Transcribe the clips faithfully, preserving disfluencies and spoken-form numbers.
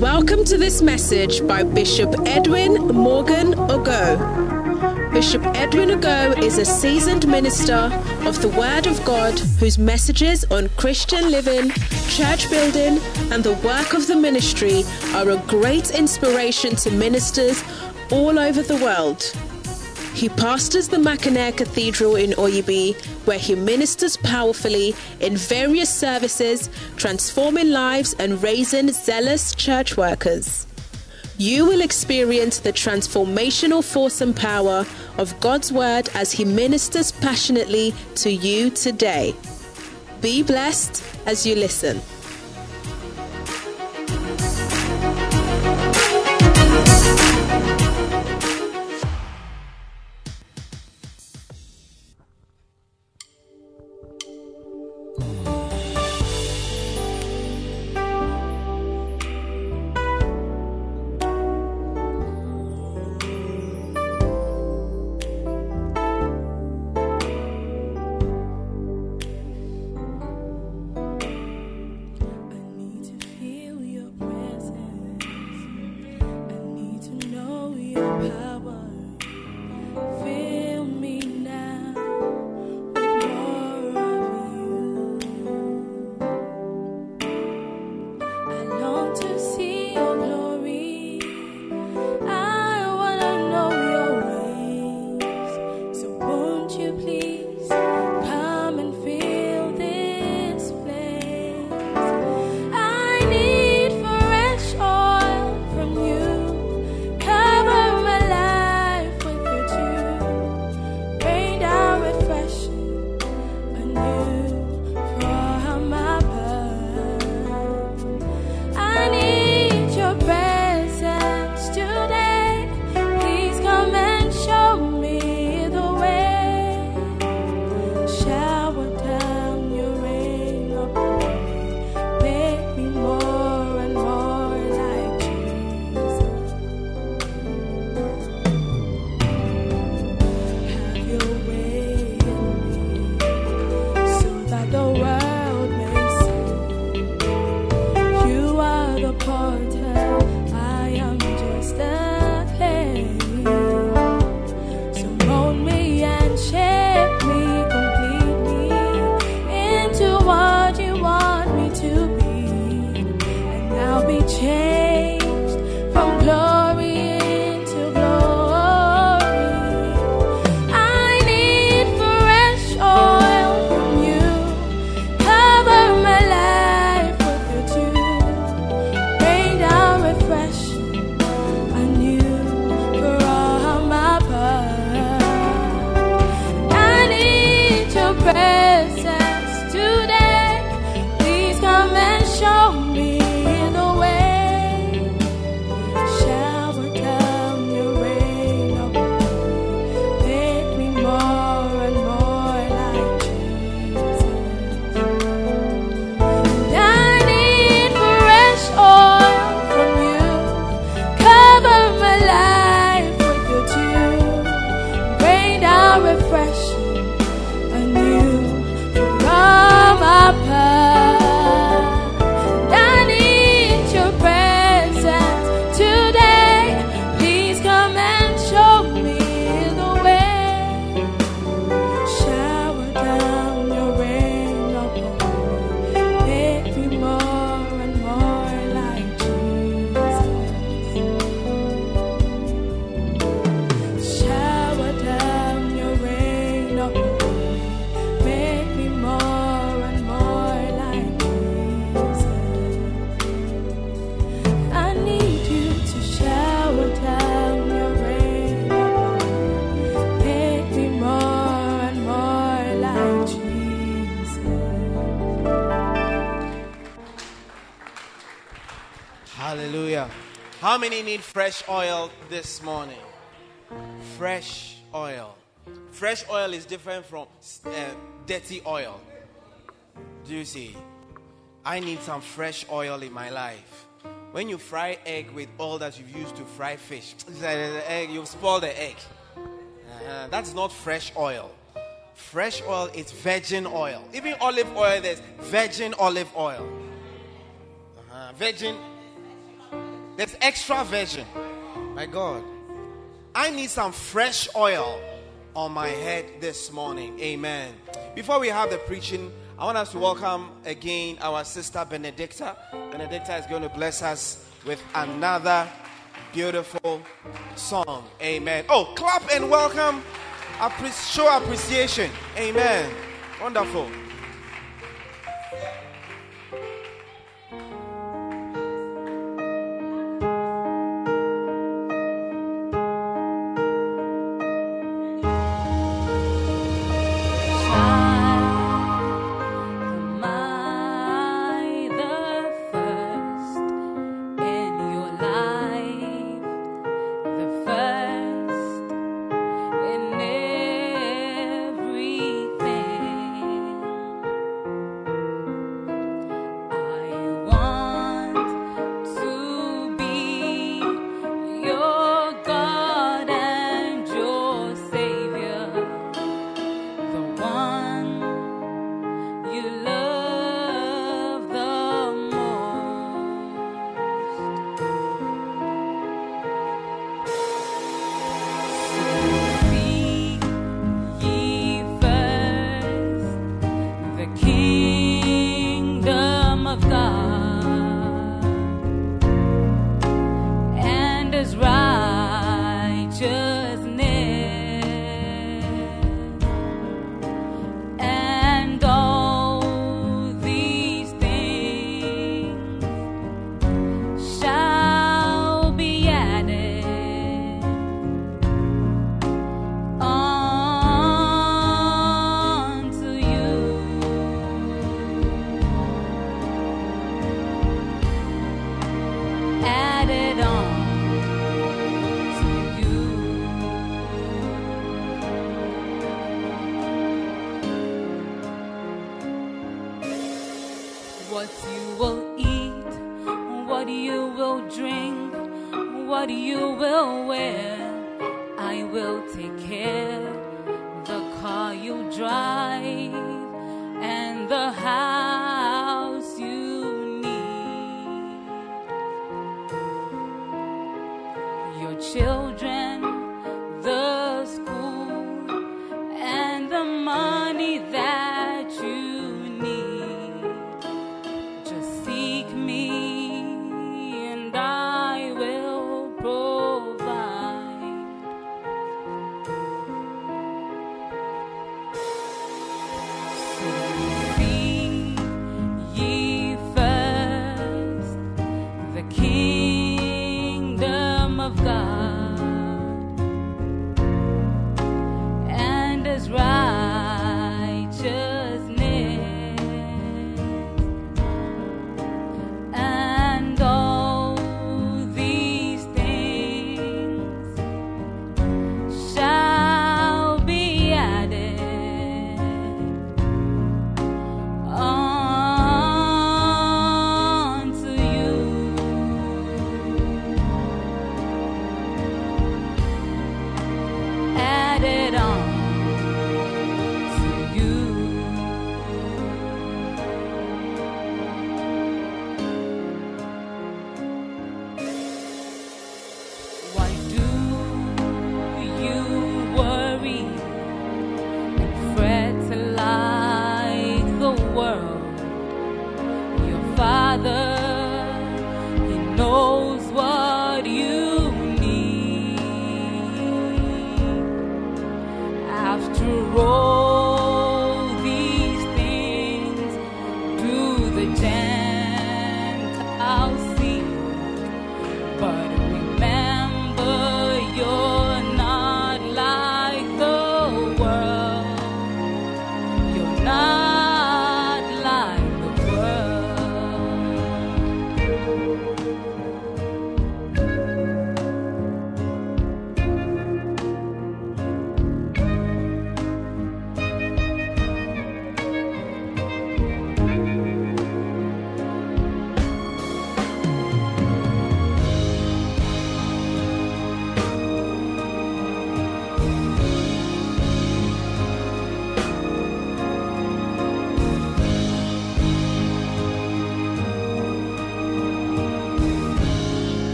Welcome to this message by Bishop Edwin Morgan Ogo. Bishop Edwin Ogo is a seasoned minister of the Word of God whose messages on Christian living, church building, and the work of the ministry are a great inspiration to ministers all over the world. He pastors the Mackinac Cathedral in Oyibi, where he ministers powerfully in various services, transforming lives and raising zealous church workers. You will experience the transformational force and power of God's Word as he ministers passionately to you today. Be blessed as you listen. Hallelujah. How many need fresh oil this morning? Fresh oil. Fresh oil is different from uh, dirty oil. Do you see? I need some fresh oil in my life. When you fry egg with all that you've used to fry fish, the egg, you've spoiled the egg. Uh, that's not fresh oil. Fresh oil is virgin oil. Even olive oil, there's virgin olive oil. Uh-huh. Virgin There's extra virgin. My God. I need some fresh oil on my head this morning. Amen. Before we have the preaching, I want us to welcome again our sister Benedicta. Benedicta is going to bless us with another beautiful song. Amen. Oh, clap and welcome. Appre- show appreciation. Amen. Wonderful. Kingdom of God.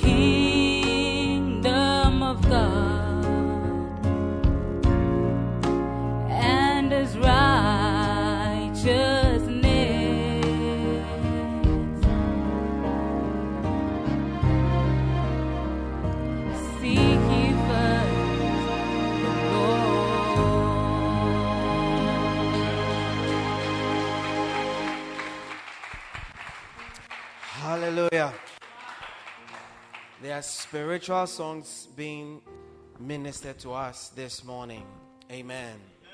kingdom of God and His righteousness. Seek ye first the Lord. Hallelujah. There are spiritual songs being ministered to us this morning. Amen.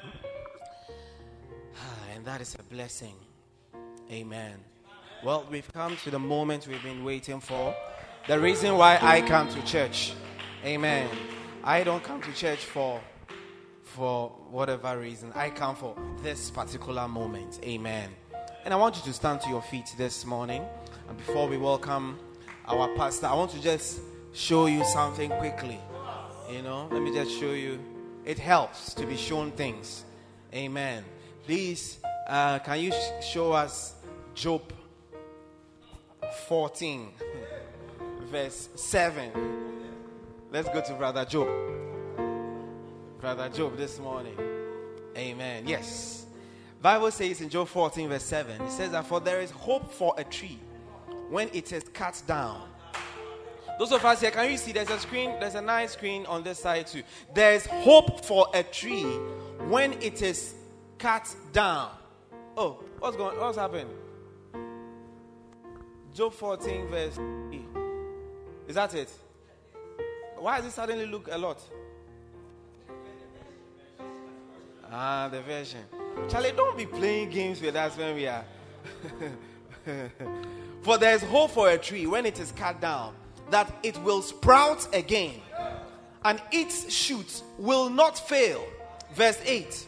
And that is a blessing. Amen. Well, we've come to the moment we've been waiting for. The reason why I come to church. Amen. I don't come to church for for whatever reason. I come for this particular moment. Amen. And I want you to stand to your feet this morning. And before we welcome our pastor, I want to just show you something quickly. You know, let me just show you. It helps to be shown things. Amen. Please, uh, can you sh- show us Job fourteen, verse seven? Let's go to Brother Job. Brother Job this morning. Amen. Yes. Bible says in Job fourteen, verse seven, it says that for there is hope for a tree when it is cut down. Those of us here, can you see there's a screen, there's a nice screen on this side too. There's hope for a tree when it is cut down. Oh, what's going what's happened? Job fourteen, verse three. Is that it? Why does it suddenly look a lot? Ah, the version. Charlie, don't be playing games with us when we are. For there is hope for a tree when it is cut down, that it will sprout again, and its shoots will not fail. Verse eight.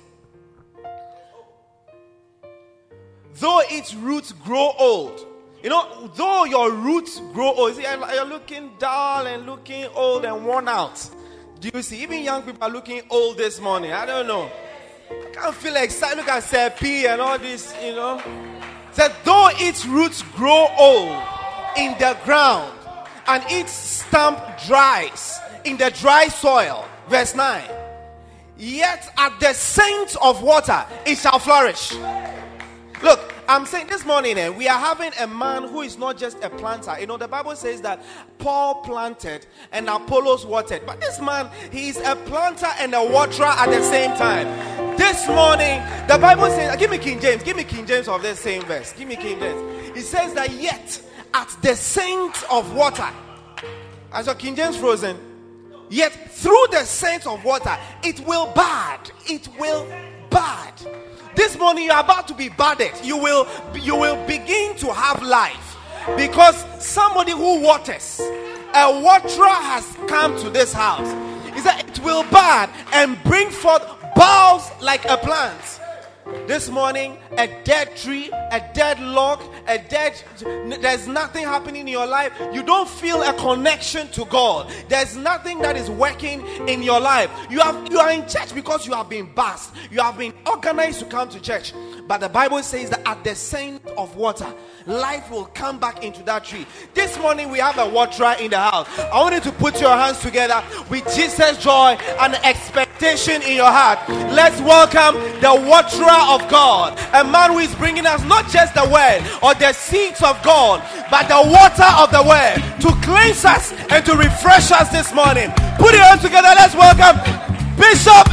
Though its roots grow old. You know, though your roots grow old. See, you're looking dull and looking old and worn out. Do you see? Even young people are looking old this morning. I don't know. I can't feel excited. Look at Sepi and all this, you know. Said, though its roots grow old in the ground, and its stump dries in the dry soil. Verse nine. Yet at the scent of water it shall flourish. Look, I'm saying this morning, eh, we are having a man who is not just a planter. You know, the Bible says that Paul planted and Apollos watered. But this man, he is a planter and a waterer at the same time. This morning, the Bible says, give me King James, give me King James of this same verse. Give me King James. It says that yet at the scent of water. As your King James frozen. Yet through the scent of water, it will bud. It will bud. This morning you are about to be budded. You will, you will begin to have life. Because somebody who waters, a waterer has come to this house. He said it will bud and bring forth boughs like a plant. This morning, a dead tree, a dead log, a dead, there's nothing happening in your life. You don't feel a connection to God. There's nothing that is working in your life. You have you are in church because you have been bussed. You have been organized to come to church. But the Bible says that at the scent of water, life will come back into that tree. This morning we have a waterer in the house. I want you to put your hands together with Jesus' joy and expectation in your heart. Let's welcome the waterer of God, a man who is bringing us not just the word or the seeds of God, but the water of the word to cleanse us and to refresh us this morning. Put your hands together. Let's welcome Bishop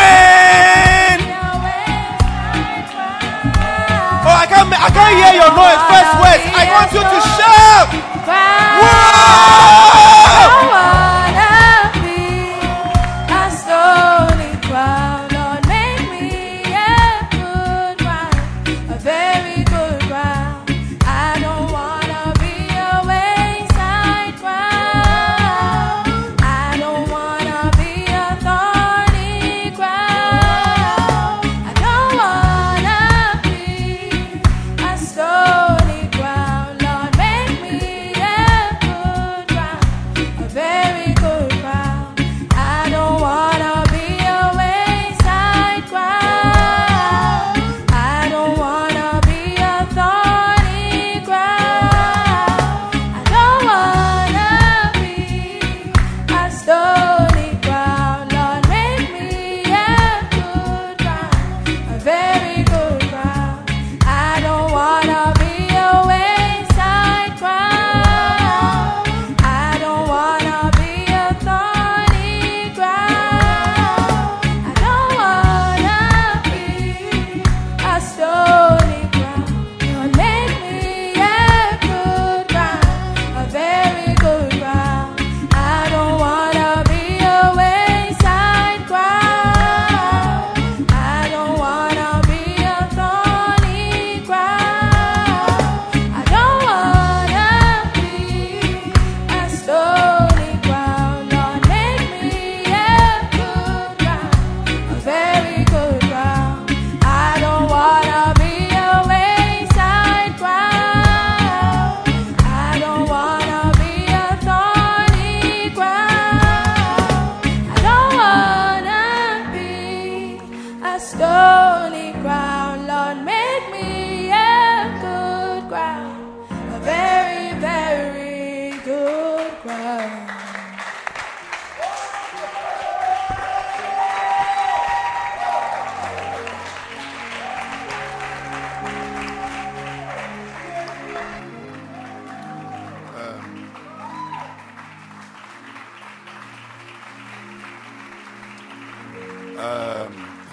Edwin. Oh, I can't, I can't hear your noise. First words. I want you to shout. Whoa! Very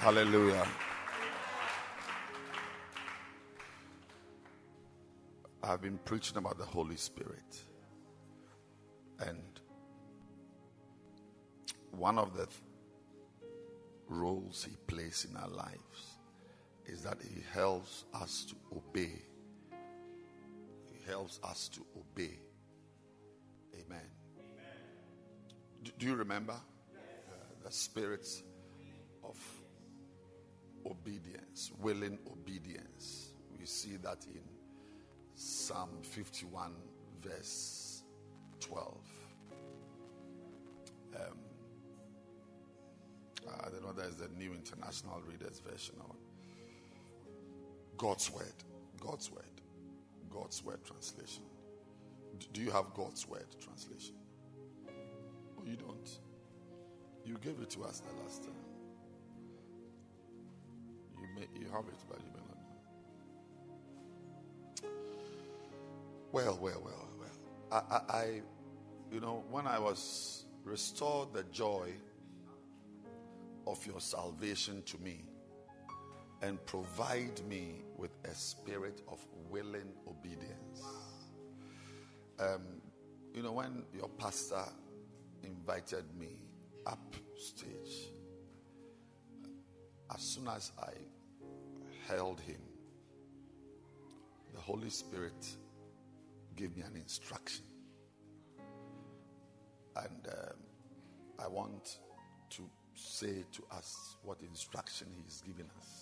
Hallelujah. I've been preaching about the Holy Spirit. And one of the roles he plays in our lives is that he helps us to obey. He helps us to obey. Amen. Amen. Do, do you remember uh, the spirits of obedience, willing obedience? We see that in Psalm fifty-one, verse twelve. Um, I don't know, there's the New International Reader's Version of God's Word. God's Word. God's Word translation. Do you have God's Word translation? Oh, you don't? You gave it to us the last time. You may you have it, but you may not know. Well, well, well, well. I, I, I, you know, when I was restored the joy of your salvation to me and provide me with a spirit of willing obedience. Um, you know, when your pastor invited me up stage, as soon as I held him, the Holy Spirit gave me an instruction. And um, I want to say to us what instruction he's given us.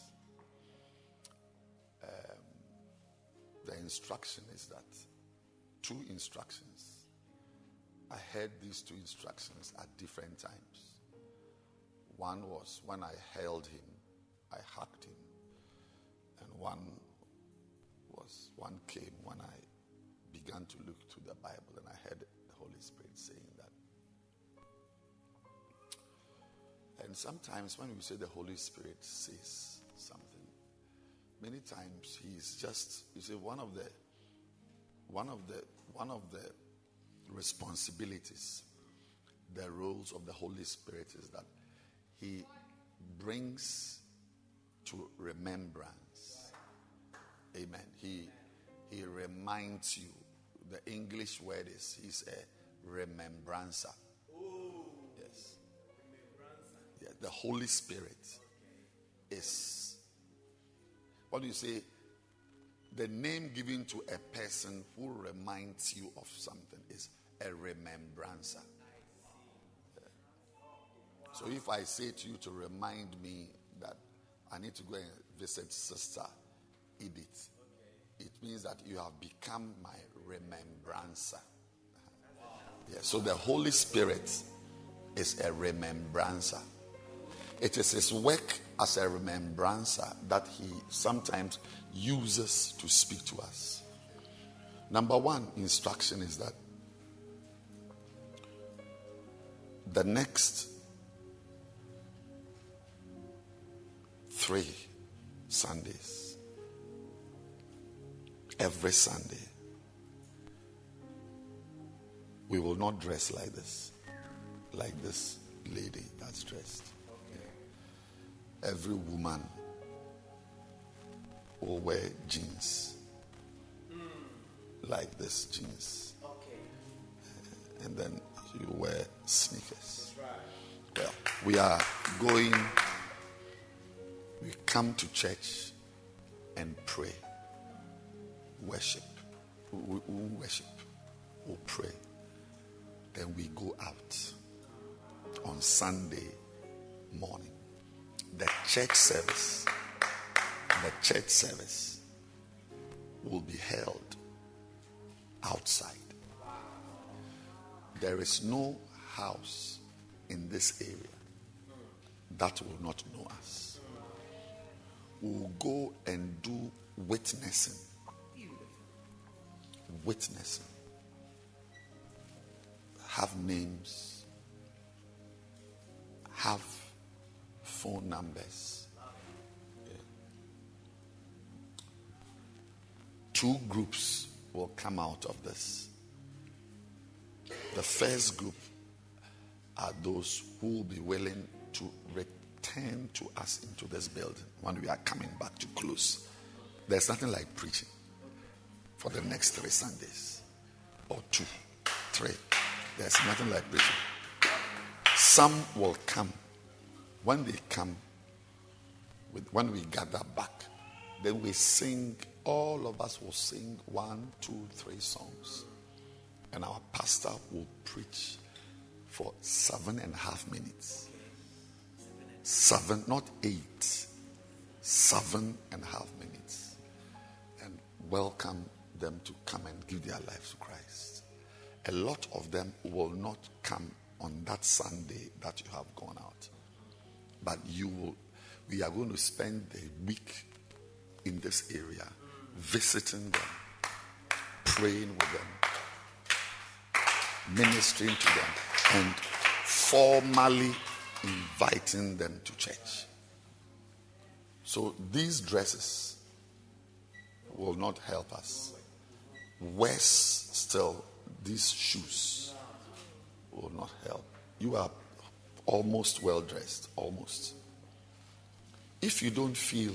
Um, the instruction is that two instructions. I heard these two instructions at different times. One was when I held him, I hugged him. And one was, one came when I began to look to the Bible and I heard the Holy Spirit saying that. And sometimes when we say the Holy Spirit says something, many times he's just, you see, one of the one of the one of the responsibilities, the roles of the Holy Spirit is that he brings to remembrance. Amen. He he reminds you. The English word is he's a remembrancer. Yes. Yeah, the Holy Spirit is, what do you say? The name given to a person who reminds you of something is a remembrancer. Yeah. So if I say to you to remind me that I need to go and visit Sister Edith, it means that you have become my remembrancer. Yeah, so the Holy Spirit is a remembrancer. It is his work as a remembrancer that he sometimes uses to speak to us. Number one instruction is that the next three Sundays, every Sunday, we will not dress like this, like this lady that's dressed. Yeah. Every woman will wear jeans, mm. like this jeans. Okay. And then you wear sneakers. That's right. Well, we are going, we come to church and pray, worship. We, we worship, we pray. Then we go out on Sunday morning. The church service, the church service will be held outside. There is no house in this area that will not know us. We'll go and do witnessing. Witnessing. Have names, have phone numbers. Yeah. Two groups will come out of this. The first group are those who will be willing to return to us into this building, when we are coming back to close, there's nothing like preaching for the next three Sundays or two, three. There's nothing like preaching. Some will come. When they come, with, when we gather back, then we sing, all of us will sing one, two, three songs. And our pastor will preach for seven and a half minutes. Seven, not eight. Seven and a half minutes. And welcome them to come and give their lives to Christ. A lot of them will not come on that Sunday that you have gone out. But you will, we are going to spend the week in this area, visiting them, praying with them, ministering to them, and formally inviting them to church. So these dresses will not help us. Worse still, these shoes will not help. You are almost well dressed, almost. If you don't feel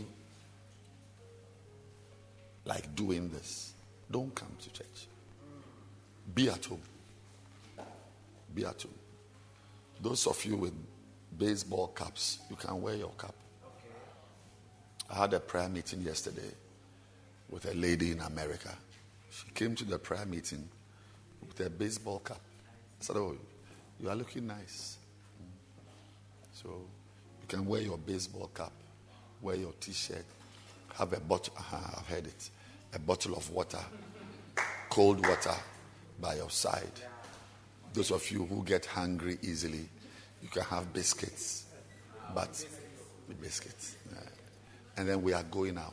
like doing this, don't come to church. Be at home. Be at home. Those of you with baseball caps, you can wear your cap. I had a prayer meeting yesterday with a lady in America. She came to the prayer meeting with a baseball cap. I said, oh, you are looking nice. So you can wear your baseball cap, wear your t-shirt, have a bottle, uh, I've heard it, a bottle of water, cold water by your side. Those of you who get hungry easily, you can have biscuits, but the biscuits. Uh, and then we are going out.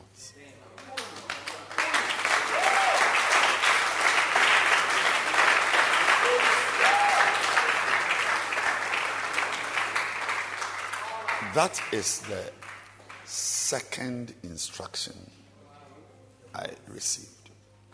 That is the second instruction I received.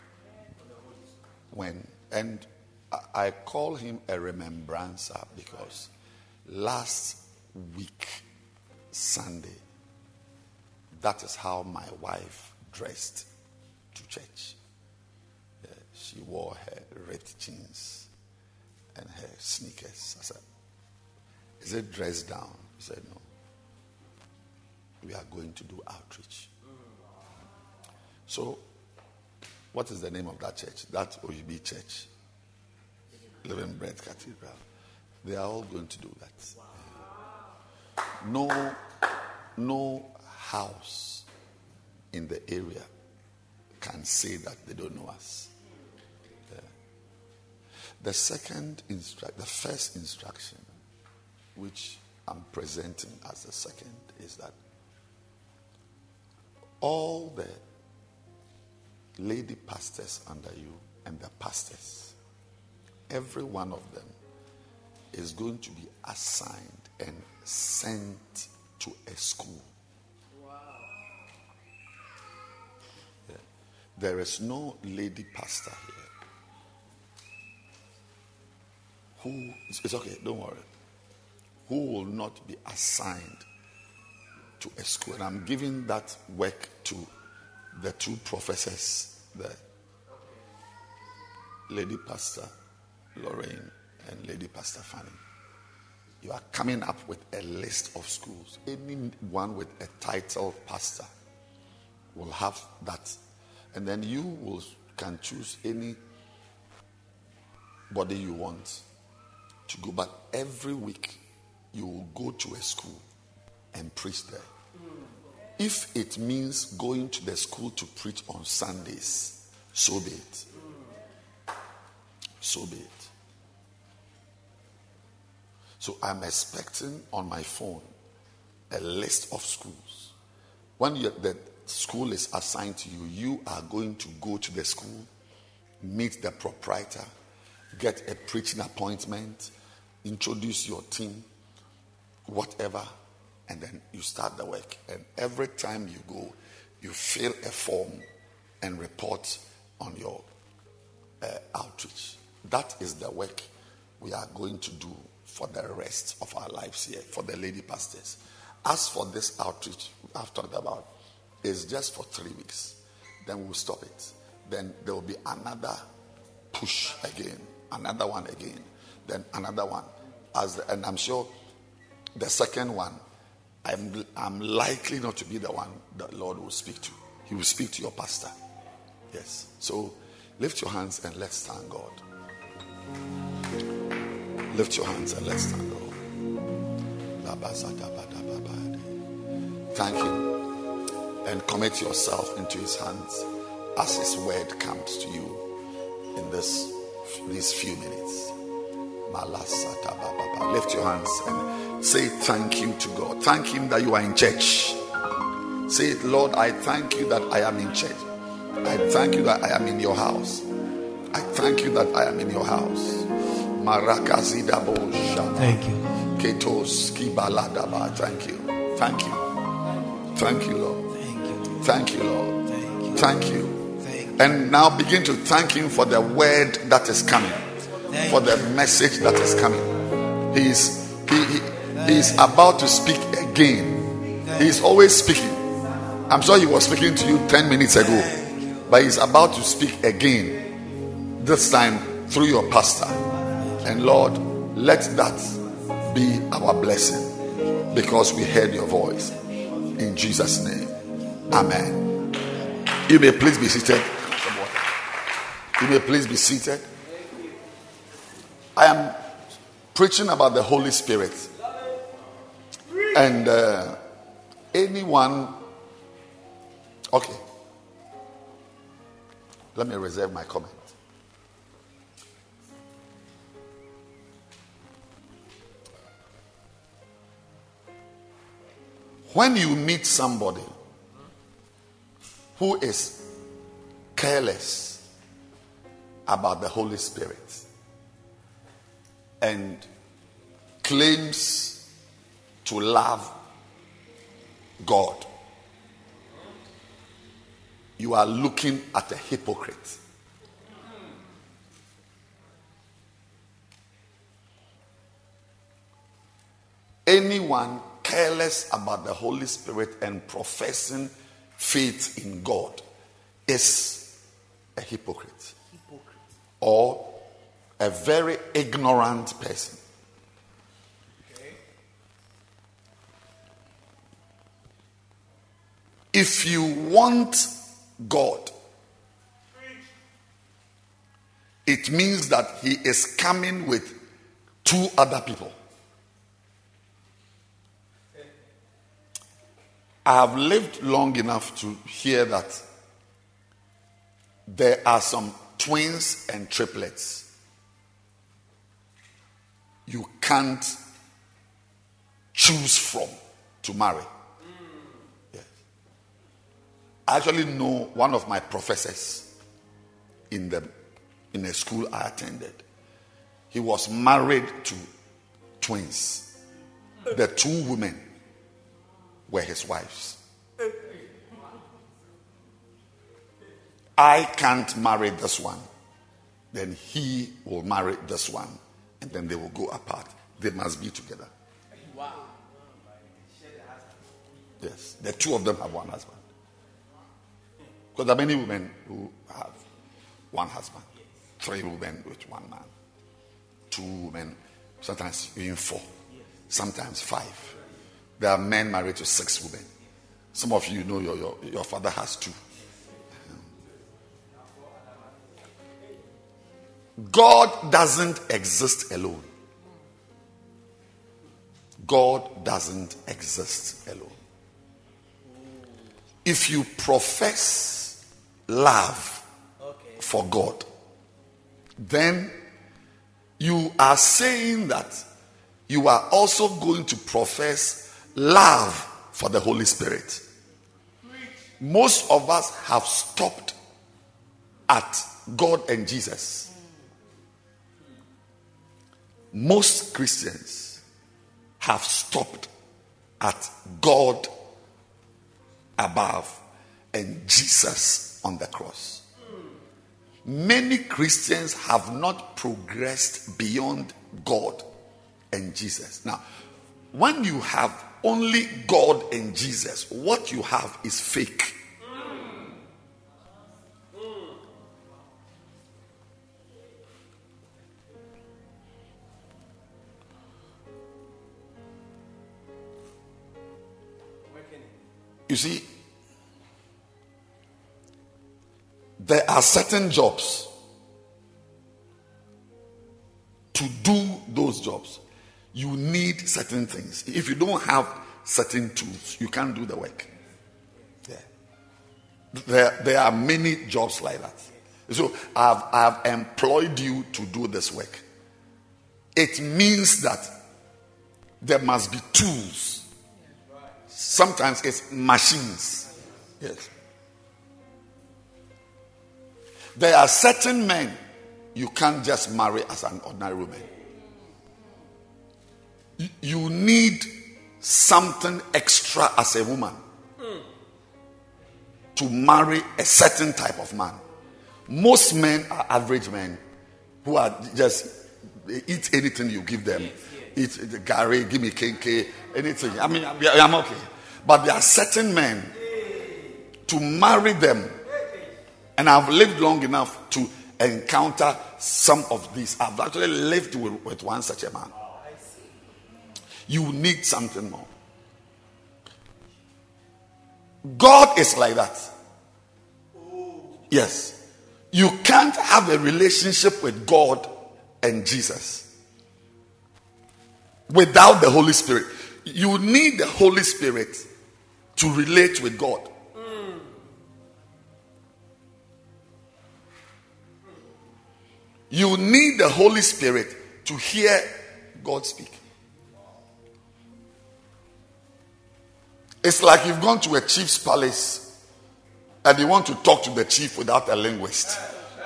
When, and I call him a remembrancer because last week, Sunday, that is how my wife dressed to church. Yeah, she wore her ripped jeans and her sneakers. I said, is it dressed down? He said, no. We are going to do outreach. So, what is the name of that church? That O U B church. Living Bread Cathedral. They are all going to do that. No, no house in the area can say that they don't know us. Yeah. The second instruction, the first instruction, which I'm presenting as the second, is that all the lady pastors under you and the pastors, every one of them is going to be assigned and sent to a school. Wow. Yeah. There is no lady pastor here who, it's okay, don't worry, who will not be assigned to a school. And I'm giving that work to the two professors, the Lady Pastor Lorraine and Lady Pastor Fanny. You are coming up with a list of schools. Anyone with a title pastor will have that. And then you will can choose any body you want to go. But every week you will go to a school and preach there. If it means going to the school to preach on Sundays, so be it. So be it. So I'm expecting on my phone a list of schools. When you, the school is assigned to you, you are going to go to the school, meet the proprietor, get a preaching appointment, introduce your team, whatever, and then you start the work. And every time you go, you fill a form and report on your uh, outreach. That is the work we are going to do for the rest of our lives here, for the lady pastors. as for this outreach I've talked about, it's just for three weeks. Then we'll stop it. Then there will be another push again, another one again, then another one. As the, and I'm sure the second one, I'm, I'm likely not to be the one that Lord will speak to. He will speak to your pastor. Yes. So lift your hands and let's thank God. Lift your hands and let's thank God. Thank Him and commit yourself into His hands as His word comes to you in this these few minutes. Lift your hands and say thank you to God. Thank Him that you are in church. Say it, Lord, I thank you that I am in church. I thank you that I am in your house. I thank you that I am in your house. Thank you. Thank you. Thank you. Thank you, Lord. Thank you. Thank you, Lord. Thank you. Thank you. Thank you. And now begin to thank Him for the word that is coming, Thank for the message that is coming. He's he, he, he's about to speak again. He's always speaking. I'm sure He was speaking to you ten minutes ago, but He's about to speak again, this time through your pastor. And Lord, let that be our blessing, because we heard your voice. In Jesus' name, amen. You may please be seated. You may please be seated. I am preaching about the Holy Spirit. And uh, anyone, okay, let me reserve my comment. When you meet somebody who is careless about the Holy Spirit and claims to love God, you are looking at a hypocrite. Anyone careless about the Holy Spirit and professing faith in God is a hypocrite, hypocrite. Or a very ignorant person. Okay. If you want God, it means that He is coming with two other people. I have lived long enough to hear that there are some twins and triplets you can't choose from to marry. Yes. I actually know one of my professors in the in a school I attended. He was married to twins. The two women were his wives. I can't marry this one. Then he will marry this one. And then they will go apart. They must be together. Wow. Yes. The two of them have one husband. Because there are many women who have one husband. Three women with one man. Two women, sometimes even four. Sometimes five. There are men married to six women. Some of you know your, your, your father has two. God doesn't exist alone. God doesn't exist alone. If you profess love for God, then you are saying that you are also going to profess love for the Holy Spirit. Most of us have stopped at God and Jesus. Most Christians have stopped at God above and Jesus on the cross. Many Christians have not progressed beyond God and Jesus. Now, when you have only God and Jesus, what you have is fake. You see, there are certain jobs. To do those jobs, you need certain things. If you don't have certain tools, you can't do the work. Yeah. There, there are many jobs like that. So I've, I've employed you to do this work. It means that there must be tools. Sometimes it's machines. Yes. There are certain men you can't just marry as an ordinary woman. You, you need something extra as a woman to marry a certain type of man. Most men are average men who are just, they eat anything you give them. Eat the Gary, give me kenke, anything. I mean, I'm okay. But there are certain men, to marry them, and I've lived long enough to encounter some of these. I've actually lived with, with one such a man. You need something more. God is like that. Yes. You can't have a relationship with God and Jesus without the Holy Spirit. You need the Holy Spirit to relate with God. You need the Holy Spirit to hear God speak. It's like you've gone to a chief's palace and you want to talk to the chief without a linguist.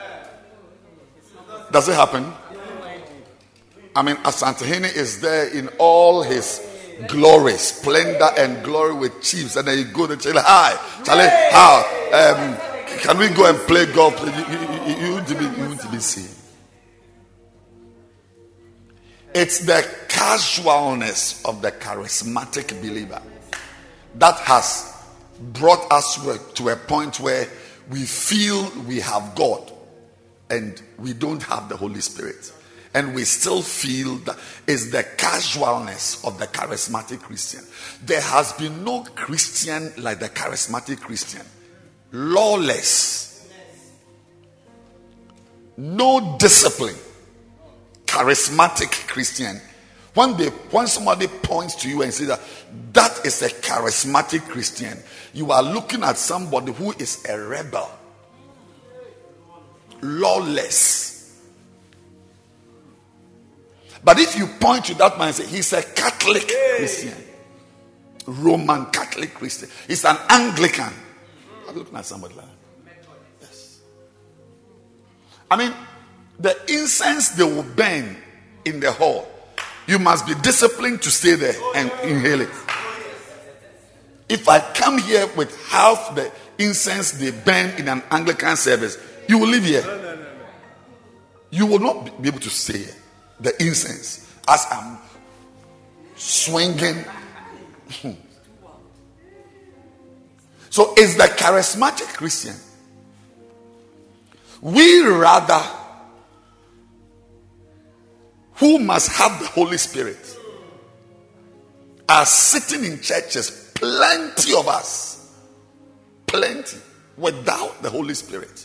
Does it happen? I mean, Asantehene is there in all his glory, splendor and glory with chiefs, and then you go to Charlie, hi, Charlie, how? Um, can we go and play golf? You, you, you, you, want to be, you want to be seen. It's the casualness of the charismatic believer that has brought us to a point where we feel we have God and we don't have the Holy Spirit. And we still feel that it's the casualness of the charismatic Christian. There has been no Christian like the charismatic Christian. Lawless. No discipline. Charismatic Christian. When they when somebody points to you and says that that is a charismatic Christian, you are looking at somebody who is a rebel. Lawless. But if you point to that man and say he's a Catholic Christian, Roman Catholic Christian, he's an Anglican, I'm looking at somebody like that. Yes. I mean, the incense they will burn in the hall, you must be disciplined to stay there and inhale it. If I come here with half the incense they burn in an Anglican service, you will leave here. You will not be able to stay here. The incense as I'm swinging. So it's the charismatic Christian. We rather, who must have the Holy Spirit, are sitting in churches, plenty of us, plenty, without the Holy Spirit.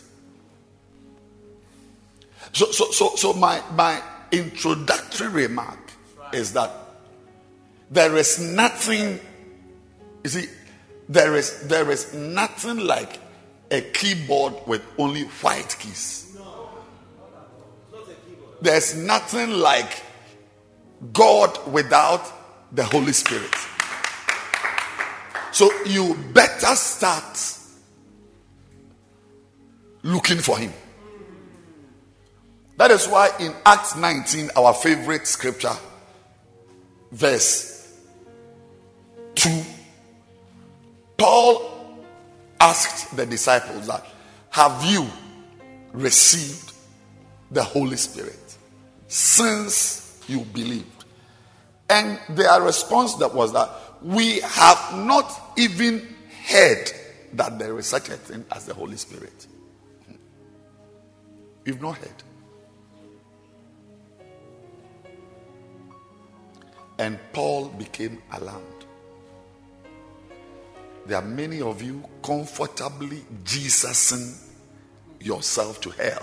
So, so, so, so my my. introductory remark is that there is nothing, you see, there is there is nothing like a keyboard with only white keys. There's nothing like God without the Holy Spirit. So you better start looking for him. That is why in Acts nineteen, our favorite scripture, verse two, Paul asked the disciples that, have you received the Holy Spirit since you believed? And their response that was that we have not even heard that there is such a thing as the Holy Spirit. We've not heard. And Paul became alarmed. There are many of you comfortably Jesusing yourself to hell.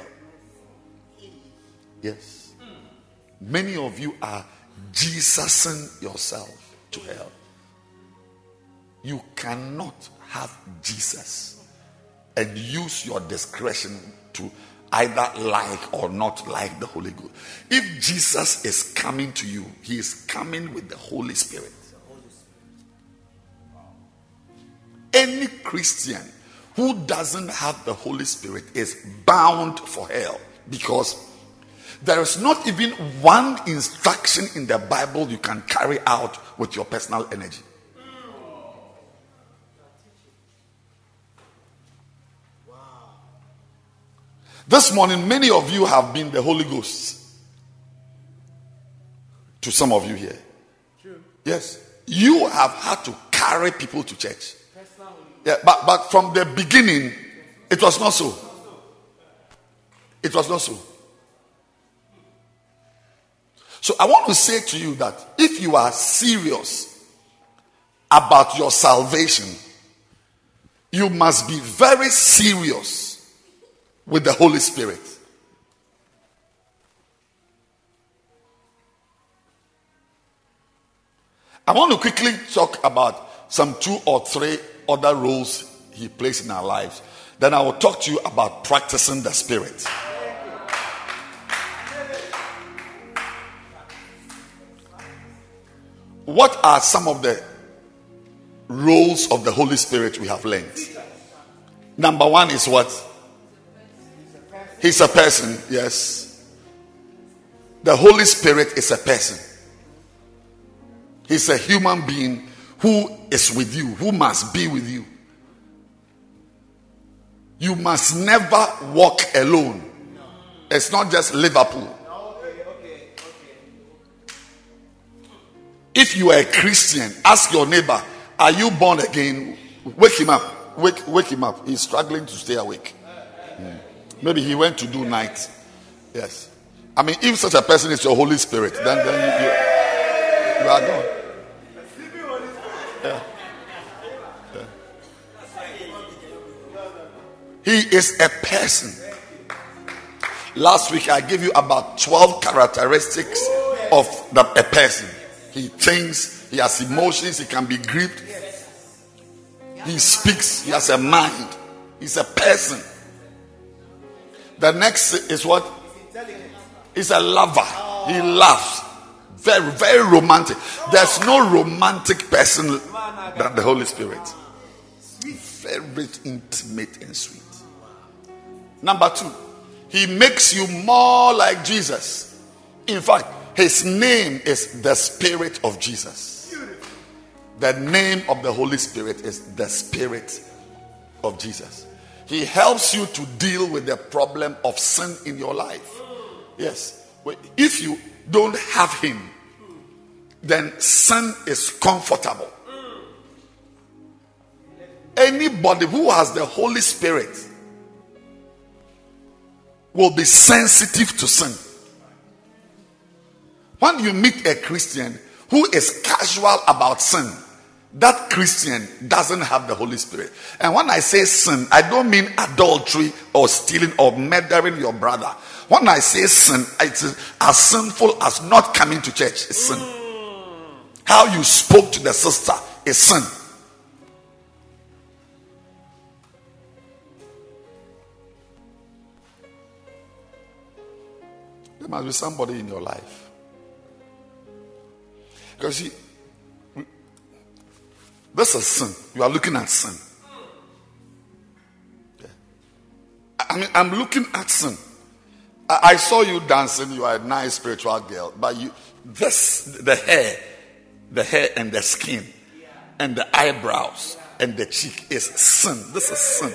Yes. Many of you are Jesusing yourself to hell. You cannot have Jesus and use your discretion to either like or not like the Holy Ghost. If Jesus is coming to you, he is coming with the Holy Spirit. Any Christian who doesn't have the Holy Spirit is bound for hell, because there is not even one instruction in the Bible you can carry out with your personal energy. This morning, many of you have been the Holy Ghost. To some of you here. True. Yes. You have had to carry people to church. Yeah, but, but from the beginning, it was not so. It was not so. So I want to say to you that if you are serious about your salvation, you must be very serious with the Holy Spirit. I want to quickly talk about some two or three other roles he plays in our lives. Then I will talk to you about practicing the Spirit. What are some of the roles of the Holy Spirit we have learned? Number one is what? He's a person, yes. The Holy Spirit is a person. He's a human being who is with you, who must be with you. You must never walk alone. It's not just Liverpool. If you are a Christian, ask your neighbor, are you born again? Wake him up. Wake, wake him up. He's struggling to stay awake. Hmm. Maybe he went to do night. Yes. I mean, if such a person is your Holy Spirit, then, then you, you, you are gone. Yeah. Yeah. He is a person. Last week I gave you about twelve characteristics of the, a person. He thinks, he has emotions, he can be grieved. He speaks, he has a mind. He's a person. The next is what? He's a lover. He loves. Very, very romantic. There's no romantic person than the Holy Spirit. Very intimate and sweet. Number two, he makes you more like Jesus. In fact, his name is the Spirit of Jesus. The name of the Holy Spirit is the Spirit of Jesus. He helps you to deal with the problem of sin in your life. Yes. If you don't have him, then sin is comfortable. Anybody who has the Holy Spirit will be sensitive to sin. When you meet a Christian who is casual about sin, that Christian doesn't have the Holy Spirit. And when I say sin, I don't mean adultery or stealing or murdering your brother. When I say sin, it's as sinful as not coming to church. It's sin. How you spoke to the sister is sin. There must be somebody in your life. Because you, this is sin. You are looking at sin. Yeah. I mean, I'm looking at sin. I, I saw you dancing. You are a nice spiritual girl, but you, this, the hair, the hair and the skin, and the eyebrows and the cheek is sin. This is sin.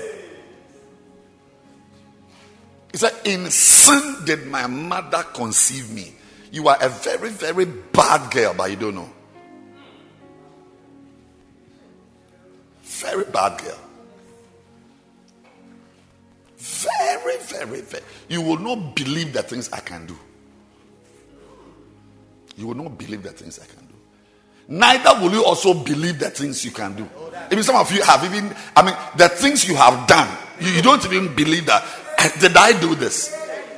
He said, "In sin did my mother conceive me." You are a very, very bad girl, but you don't know. Very bad girl. Very, very, very. You will not believe the things I can do. You will not believe the things I can do. Neither will you also believe the things you can do. Even some of you have even, I mean, the things you have done, you, you don't even believe that. Did I do this?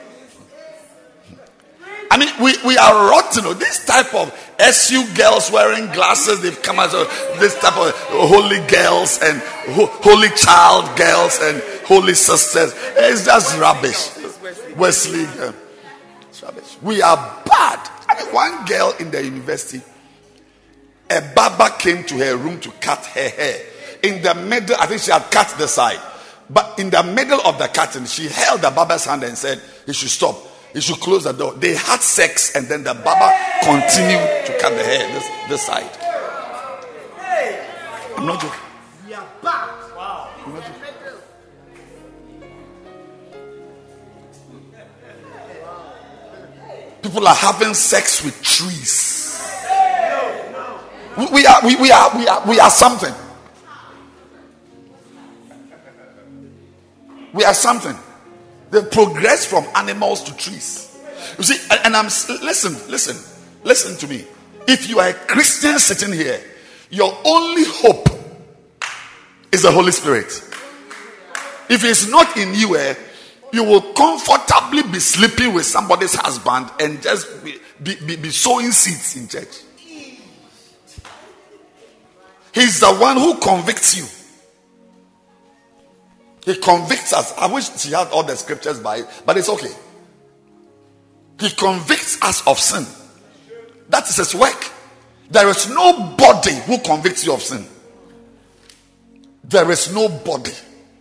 I mean, we, we are rotten. This type of S U girls wearing glasses, they've come out of this type of holy girls and ho- holy child girls and holy sisters. It's just rubbish. Wesley, uh, it's rubbish. We are bad. I mean, one girl in the university, a barber came to her room to cut her hair. In the middle, I think she had cut the side. But in the middle of the cutting, she held the barber's hand and said, he should stop. He should close the door. They had sex and then the barber continued to cut the hair this, this side. I'm not joking. I'm not joking. People are having sex with trees. We, we are we, we are we are we are something. We are something. They progress from animals to trees. You see, and, and I'm listen, listen, listen to me. If you are a Christian sitting here, your only hope is the Holy Spirit. If it's not in you, eh, you will comfortably be sleeping with somebody's husband and just be, be, be, be sowing seeds in church. He's the one who convicts you. He convicts us. I wish she had all the scriptures by it, but it's okay. He convicts us of sin. That is his work. There is nobody who convicts you of sin. There is nobody.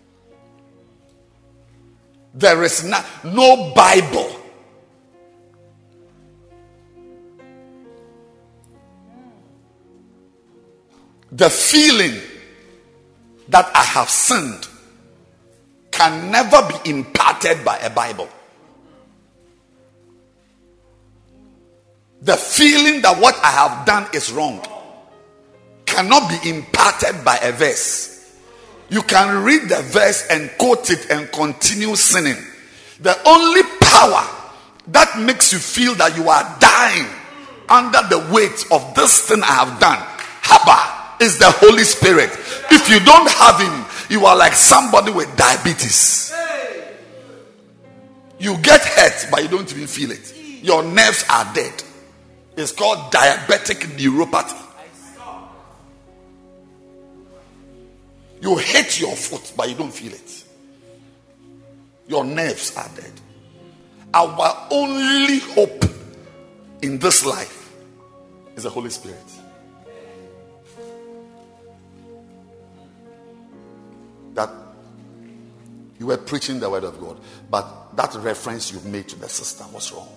There is no, no Bible. The feeling that I have sinned can never be imparted by a Bible. The feeling that what I have done is wrong cannot be imparted by a verse. You can read the verse and quote it and continue sinning. The only power that makes you feel that you are dying under the weight of this thing I have done, Haba, is the Holy Spirit. If you don't have him, you are like somebody with diabetes. You get hurt, but you don't even feel it. Your nerves are dead. It's called diabetic neuropathy. You hit your foot, but you don't feel it. Your nerves are dead. Our only hope in this life is the Holy Spirit. That you were preaching the word of God, but that reference you made to the sister was wrong.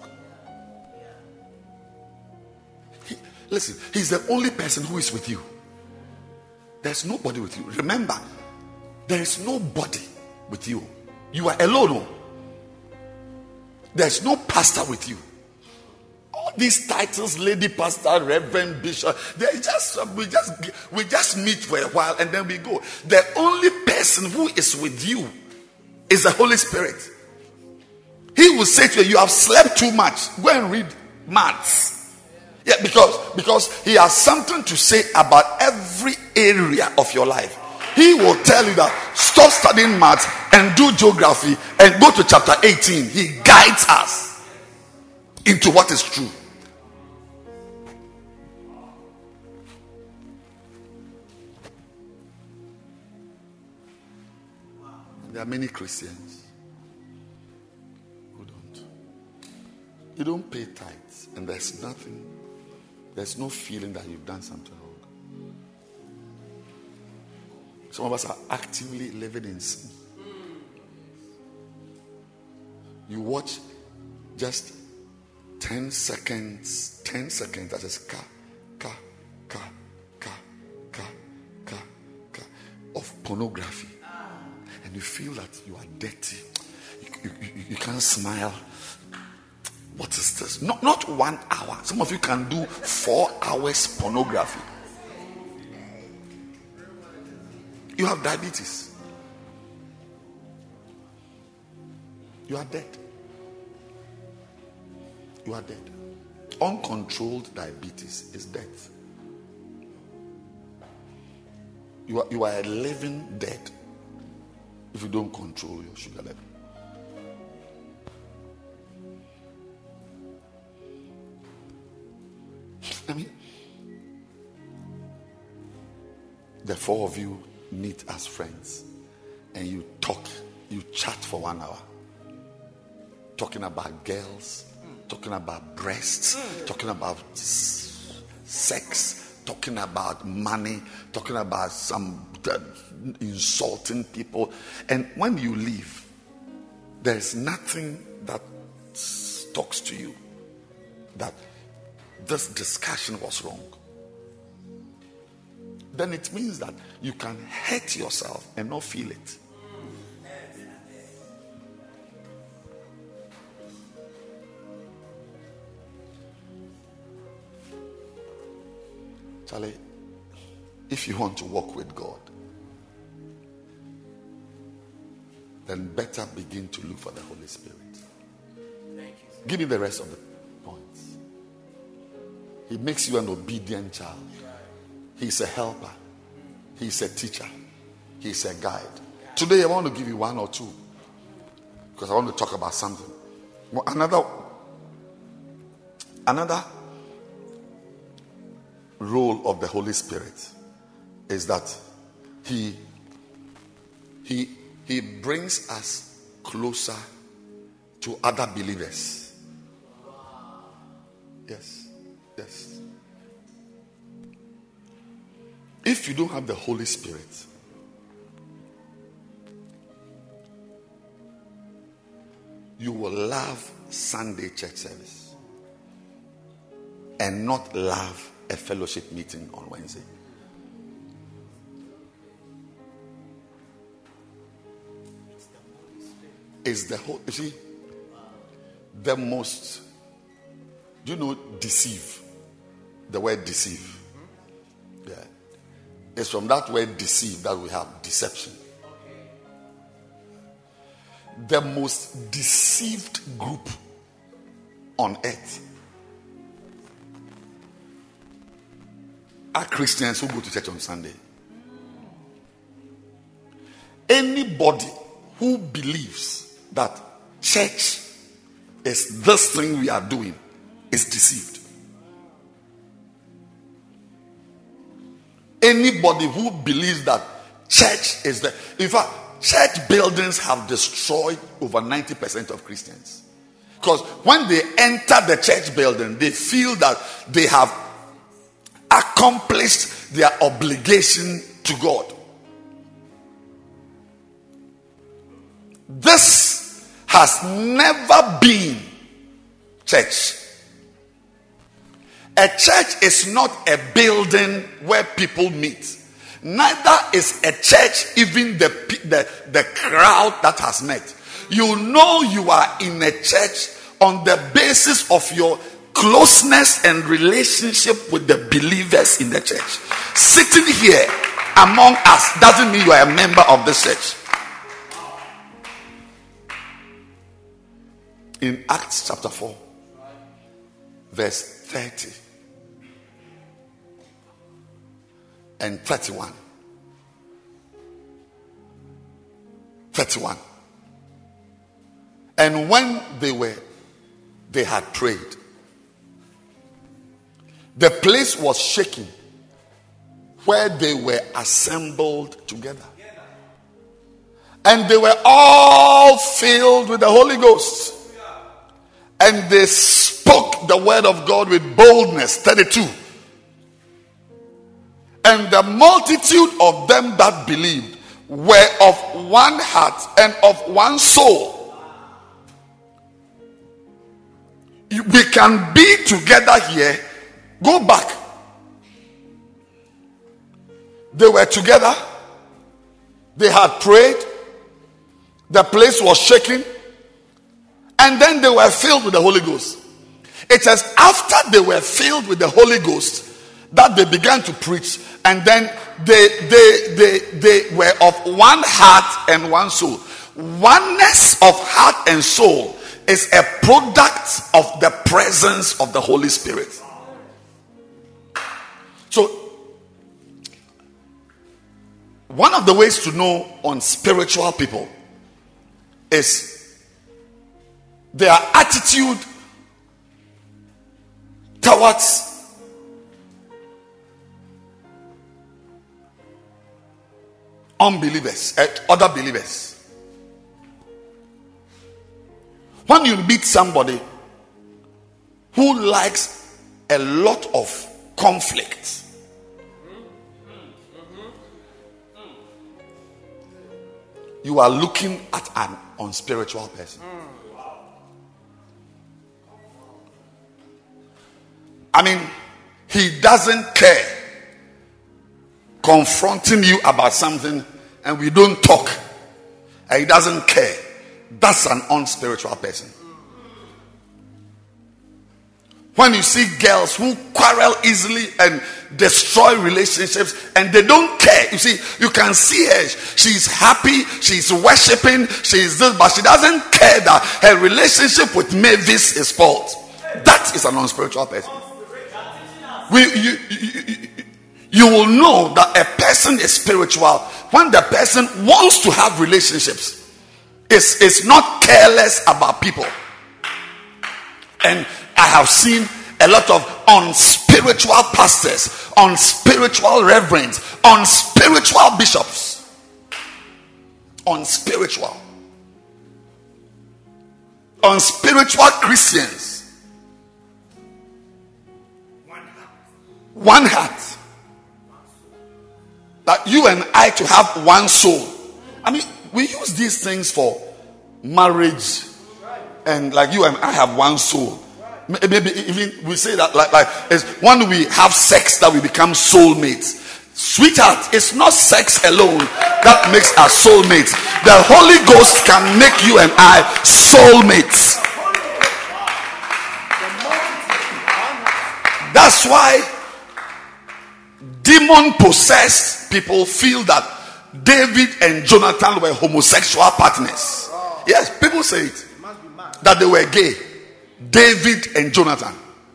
He, listen, he's the only person who is with you. There's nobody with you. Remember, there is nobody with you. You are alone. There's no pastor with you. All these titles, lady pastor, reverend, bishop, they just we just we just meet for a while and then we go. The only person who is with you is the Holy Spirit. He will say to you, you have slept too much. Go and read maths. Yeah, because because he has something to say about every area of your life. He will tell you that stop studying maths and do geography and go to chapter eighteen. He guides us into what is true. There are many Christians who don't. You don't pay tithes, and there's nothing. There's no feeling that you've done something wrong. Some of us are actively living in sin. You watch just ten seconds, ten seconds, that is ka, ka, ka, ka, ka, ka, ka, of pornography. And you feel that you are dirty. You, you, you, you can't smile. What is this? Not, not one hour. Some of you can do four hours pornography. You have diabetes. You are dead. You are dead. Uncontrolled diabetes is death. You are, you are a living dead if you don't control your sugar level. I mean, the four of you meet as friends and you talk, you chat for one hour, talking about girls, talking about breasts, talking about s- sex, talking about money, talking about some uh, insulting people. And when you leave, there's nothing that s- talks to you that this discussion was wrong. Then it means that you can hurt yourself and not feel it. Charlie, if you want to walk with God, then better begin to look for the Holy Spirit. Thank you. Give me the rest of the points. He makes you an obedient child. He's a helper. He's a teacher. He's a guide. Today I want to give you one or two because I want to talk about something. Another, another role of the Holy Spirit is that he he he brings us closer to other believers. Yes, yes. If you don't have the Holy Spirit, you will love Sunday church service and not love a fellowship meeting on Wednesday. It's the whole, you see, the most, do you know deceive? The word deceive. Yeah. It's from that word deceive that we have deception. The most deceived group on earth are Christians who go to church on Sunday. Anybody who believes that church is this thing we are doing is deceived. Anybody who believes that church is the... In fact, church buildings have destroyed over ninety percent of Christians. Because when they enter the church building, they feel that they have accomplished their obligation to God. This has never been church. A church is not a building where people meet. Neither is a church even the, the, the crowd that has met. You know you are in a church on the basis of your closeness and relationship with the believers in the church. Sitting here among us doesn't mean you are a member of the church. In Acts chapter four, verse thirty and thirty-one. thirty-one. And when they were, they had prayed, the place was shaking where they were assembled together. And they were all filled with the Holy Ghost. And they spoke the word of God with boldness. thirty-two. And the multitude of them that believed were of one heart and of one soul. We can be together here. Go back. They were together. They had prayed. The place was shaking. And then they were filled with the Holy Ghost. it says after they were filled with the Holy Ghost that they began to preach, and then they they they they were of one heart and one soul. Oneness of heart and soul is a product of the presence of the Holy Spirit. So one of the ways to know on spiritual people is their attitude towards unbelievers, uh, other believers. When you meet somebody who likes a lot of conflict, you are looking at an unspiritual person. I mean, he doesn't care confronting you about something and we don't talk, and he doesn't care. That's an unspiritual person. When you see girls who quarrel easily and destroy relationships and they don't care, you see, you can see her, she's happy, she's worshiping, she's this, but she doesn't care that her relationship with Mavis is spoiled. That is an unspiritual person. We, you, you, you, you will know that a person is spiritual when the person wants to have relationships. Is is not careless about people. And I have seen a lot of unspiritual pastors, unspiritual reverends, unspiritual bishops, unspiritual, unspiritual Christians. One heart. That you and I to have one soul. I mean, we use these things for marriage, and like you and I have one soul. Maybe even we say that like like it's when we have sex that we become soulmates. Sweetheart, it's not sex alone that makes us soulmates. The Holy Ghost can make you and I soulmates. That's why demon possessed people feel that David and Jonathan were homosexual partners. Yes, people say it, that they were gay. David and Jonathan.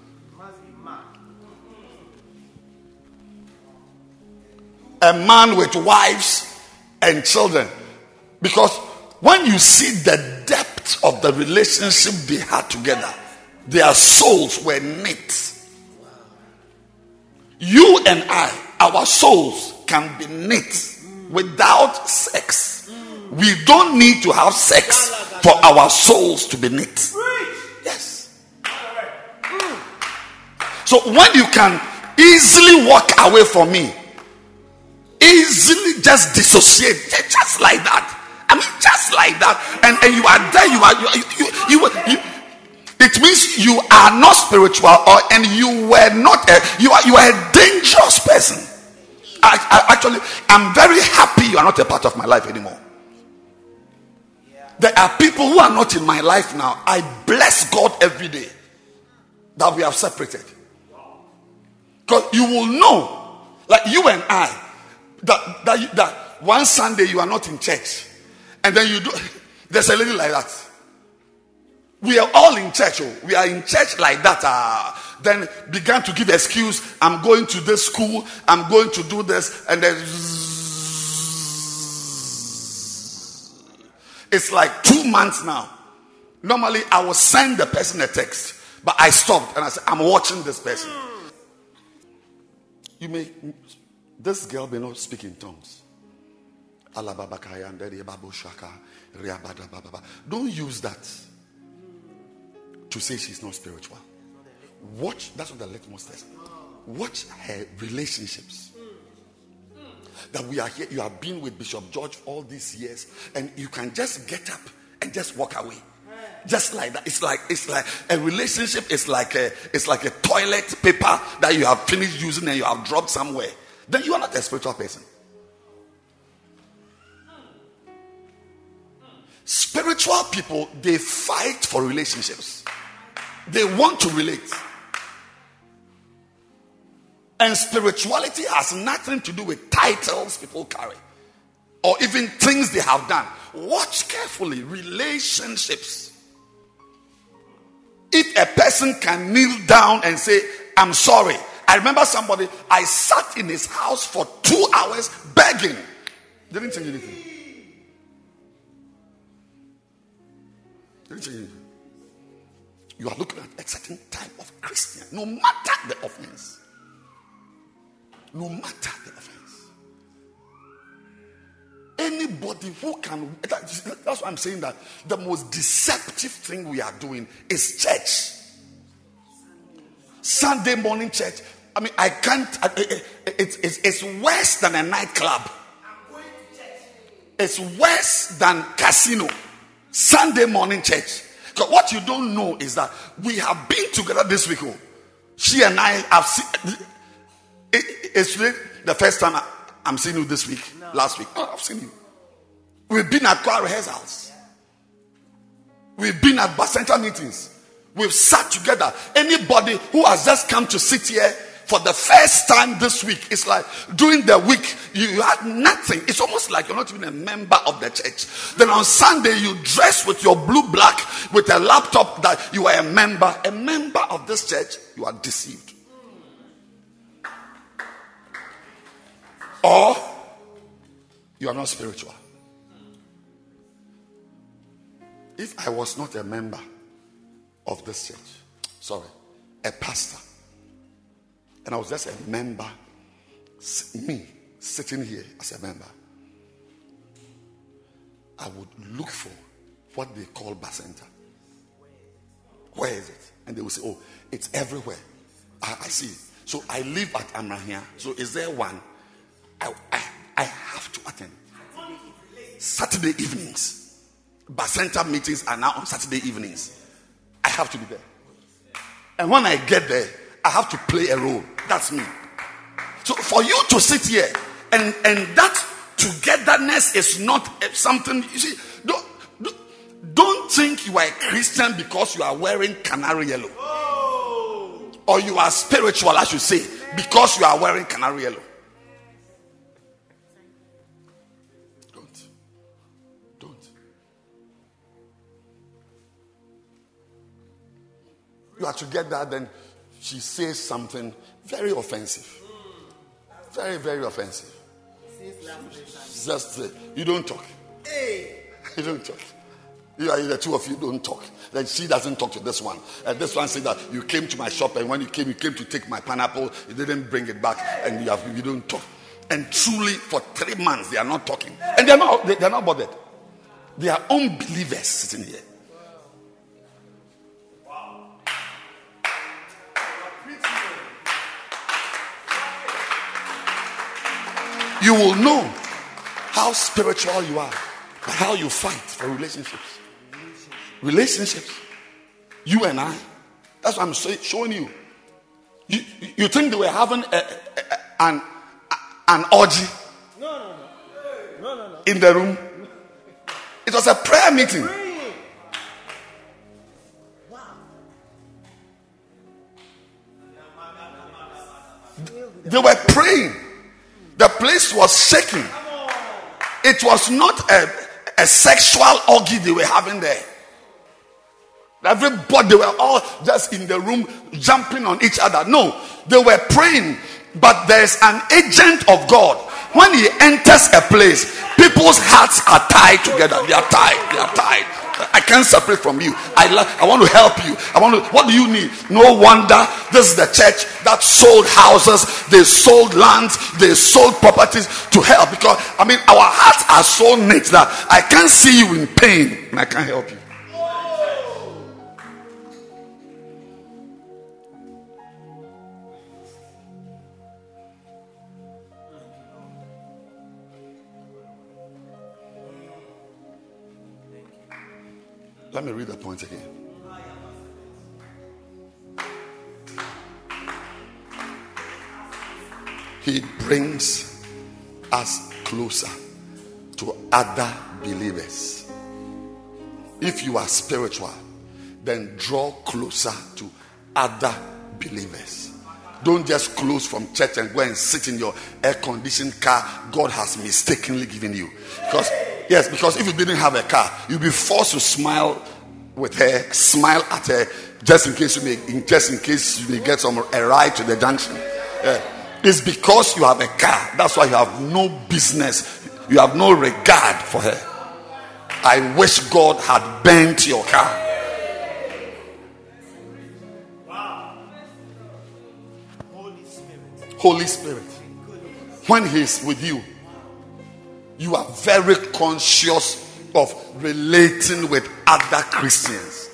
A man with wives and children. Because when you see the depth of the relationship they had together, their souls were knit. You and I, our souls can be knit without sex. We don't need to have sex for our souls to be knit. Yes. So when you can easily walk away from me, easily just dissociate, just like that. I mean, just like that, and, and you are there. You are you you, you, you, you it means you are not spiritual, or and you were not a, you are you are a dangerous person. I, I actually, I'm very happy you are not a part of my life anymore. There are people who are not in my life now. I bless God every day that we have separated. Because you will know, like you and I, that, that, you, that one Sunday you are not in church. And then you do, there's a lady like that. We are all in church. Oh. We are in church like that. Uh, then began to give excuse. I'm going to this school. I'm going to do this. And then it's like two months now. Normally I will send the person a text. But I stopped and I said, I'm watching this person. You may, this girl may not speak in tongues. Don't use that to say she's not spiritual. Watch, that's what the litmus test. Watch her relationships. That we are here, you have been with Bishop George all these years, and you can just get up and just walk away. Just like that. It's like it's like a relationship is like a it's like a toilet paper that you have finished using and you have dropped somewhere. Then you are not a spiritual person. Spiritual people, they fight for relationships. They want to relate. And spirituality has nothing to do with titles people carry or even things they have done. Watch carefully. Relationships. If a person can kneel down and say, I'm sorry. I remember somebody, I sat in his house for two hours begging. Didn't change anything. Didn't change anything. You are looking at a certain type of Christian, no matter the offense. No matter the offense. Anybody who can, that's why I'm saying that the most deceptive thing we are doing is church. Sunday morning church. I mean, I can't, it's, it's, it's worse than a nightclub. It's worse than casino. Sunday morning church. Because what you don't know is that we have been together this week. She and I have seen, it, it's really the first time I, I'm seeing you this week. No. Last week. Oh, I've seen you. We've been at choir rehearsals. We've been at Bacenta meetings. We've sat together. Anybody who has just come to sit here for the first time this week, it's like during the week you had nothing. It's almost like you're not even a member of the church. Then on Sunday you dress with your blue black with a laptop that you are a member. A member of this church, you are deceived. Or you are not spiritual. If I was not a member of this church, sorry, a pastor, and I was just a member, me sitting here as a member, I would look for what they call Bacenta. Where is it? And they will say, oh, it's everywhere. I, I see. So I live at Amrahia. So is there one? I, I, I have to attend. Saturday evenings. Bacenta meetings are now on Saturday evenings. I have to be there. And when I get there, I have to play a role. That's me. So for you to sit here and, and that togetherness is not something, you see, don't, don't, don't think you are a Christian because you are wearing canary yellow. Or you are spiritual, I should say, because you are wearing canary yellow. Don't. Don't. You are together, then she says something very offensive. Very, very offensive. Just uh, you don't talk. You don't talk. You are the two of you don't talk. Then she doesn't talk to this one. And this one said that you came to my shop, and when you came, you came to take my pineapple. You didn't bring it back, and you have you don't talk. And truly, for three months they are not talking, and they are not they are not bothered. They are unbelievers sitting here. You will know how spiritual you are by how you fight for relationships. Relationships. You and I. That's what I'm showing you. You, you think they were having a, a, an, an orgy? No, no, no. No, no, no. In the room? It was a prayer meeting. Wow. They were praying. The place was shaking. It was not a, a sexual orgy they were having there. Everybody, they were all just in the room jumping on each other. No, they were praying. But there's an agent of God. When he enters a place, people's hearts are tied together. They are tied. They are tied. I can't separate from you. I la- I want to help you. I want to. What do you need? No wonder this is the church that sold houses, they sold lands, they sold properties to help. Because I mean, our hearts are so knit that I can't see you in pain and I can't help you. Let me read the point again. He brings us closer to other believers. If you are spiritual, then draw closer to other believers. Don't just close from church and go and sit in your air-conditioned car God has mistakenly given you. Because yes, because if you didn't have a car, you'll be forced to smile with her, smile at her, just in case you may, just in case you may get some a ride to the junction. Uh, it's because you have a car. That's why you have no business. You have no regard for her. I wish God had burnt your car. Holy Spirit, when He's with you, you are very conscious of relating with other Christians.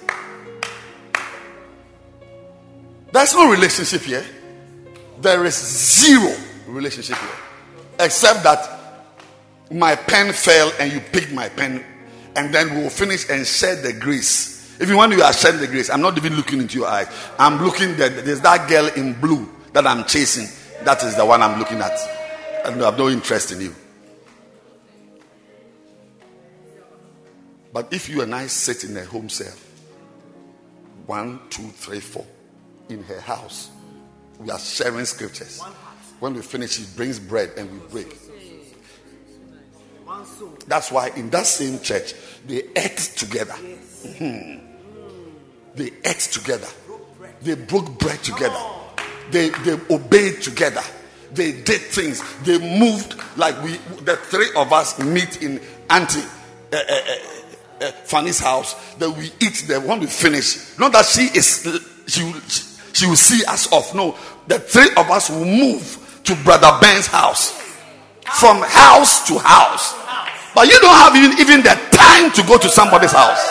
There's no relationship here. There is zero relationship here, except that my pen fell and you picked my pen, and then we'll finish and share the grace. If you want to share the grace, I'm not even looking into your eyes. I'm looking that there's that girl in blue that I'm chasing. That is the one I'm looking at. I have no interest in you. But if you and I sit in a home cell, one, two, three, four, in her house, we are sharing scriptures. When we finish, she brings bread and we break. That's why in that same church, they ate together. Mm-hmm. They ate together. They broke bread together. They, they obeyed together. They did things. They moved like we, the three of us meet in Auntie uh, uh, uh, uh, Fanny's house. Then we eat there. When we finish, not that she is, she will, she will see us off. No, the three of us will move to Brother Ben's house, from house to house. But you don't have even, even the time to go to somebody's house.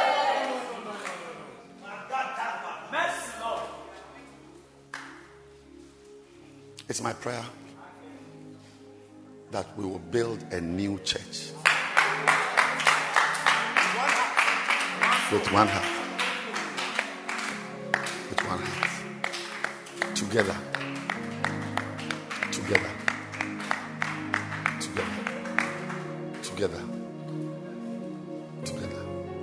It's my prayer that we will build a new church with one heart, with one heart, together, together, together, together, together.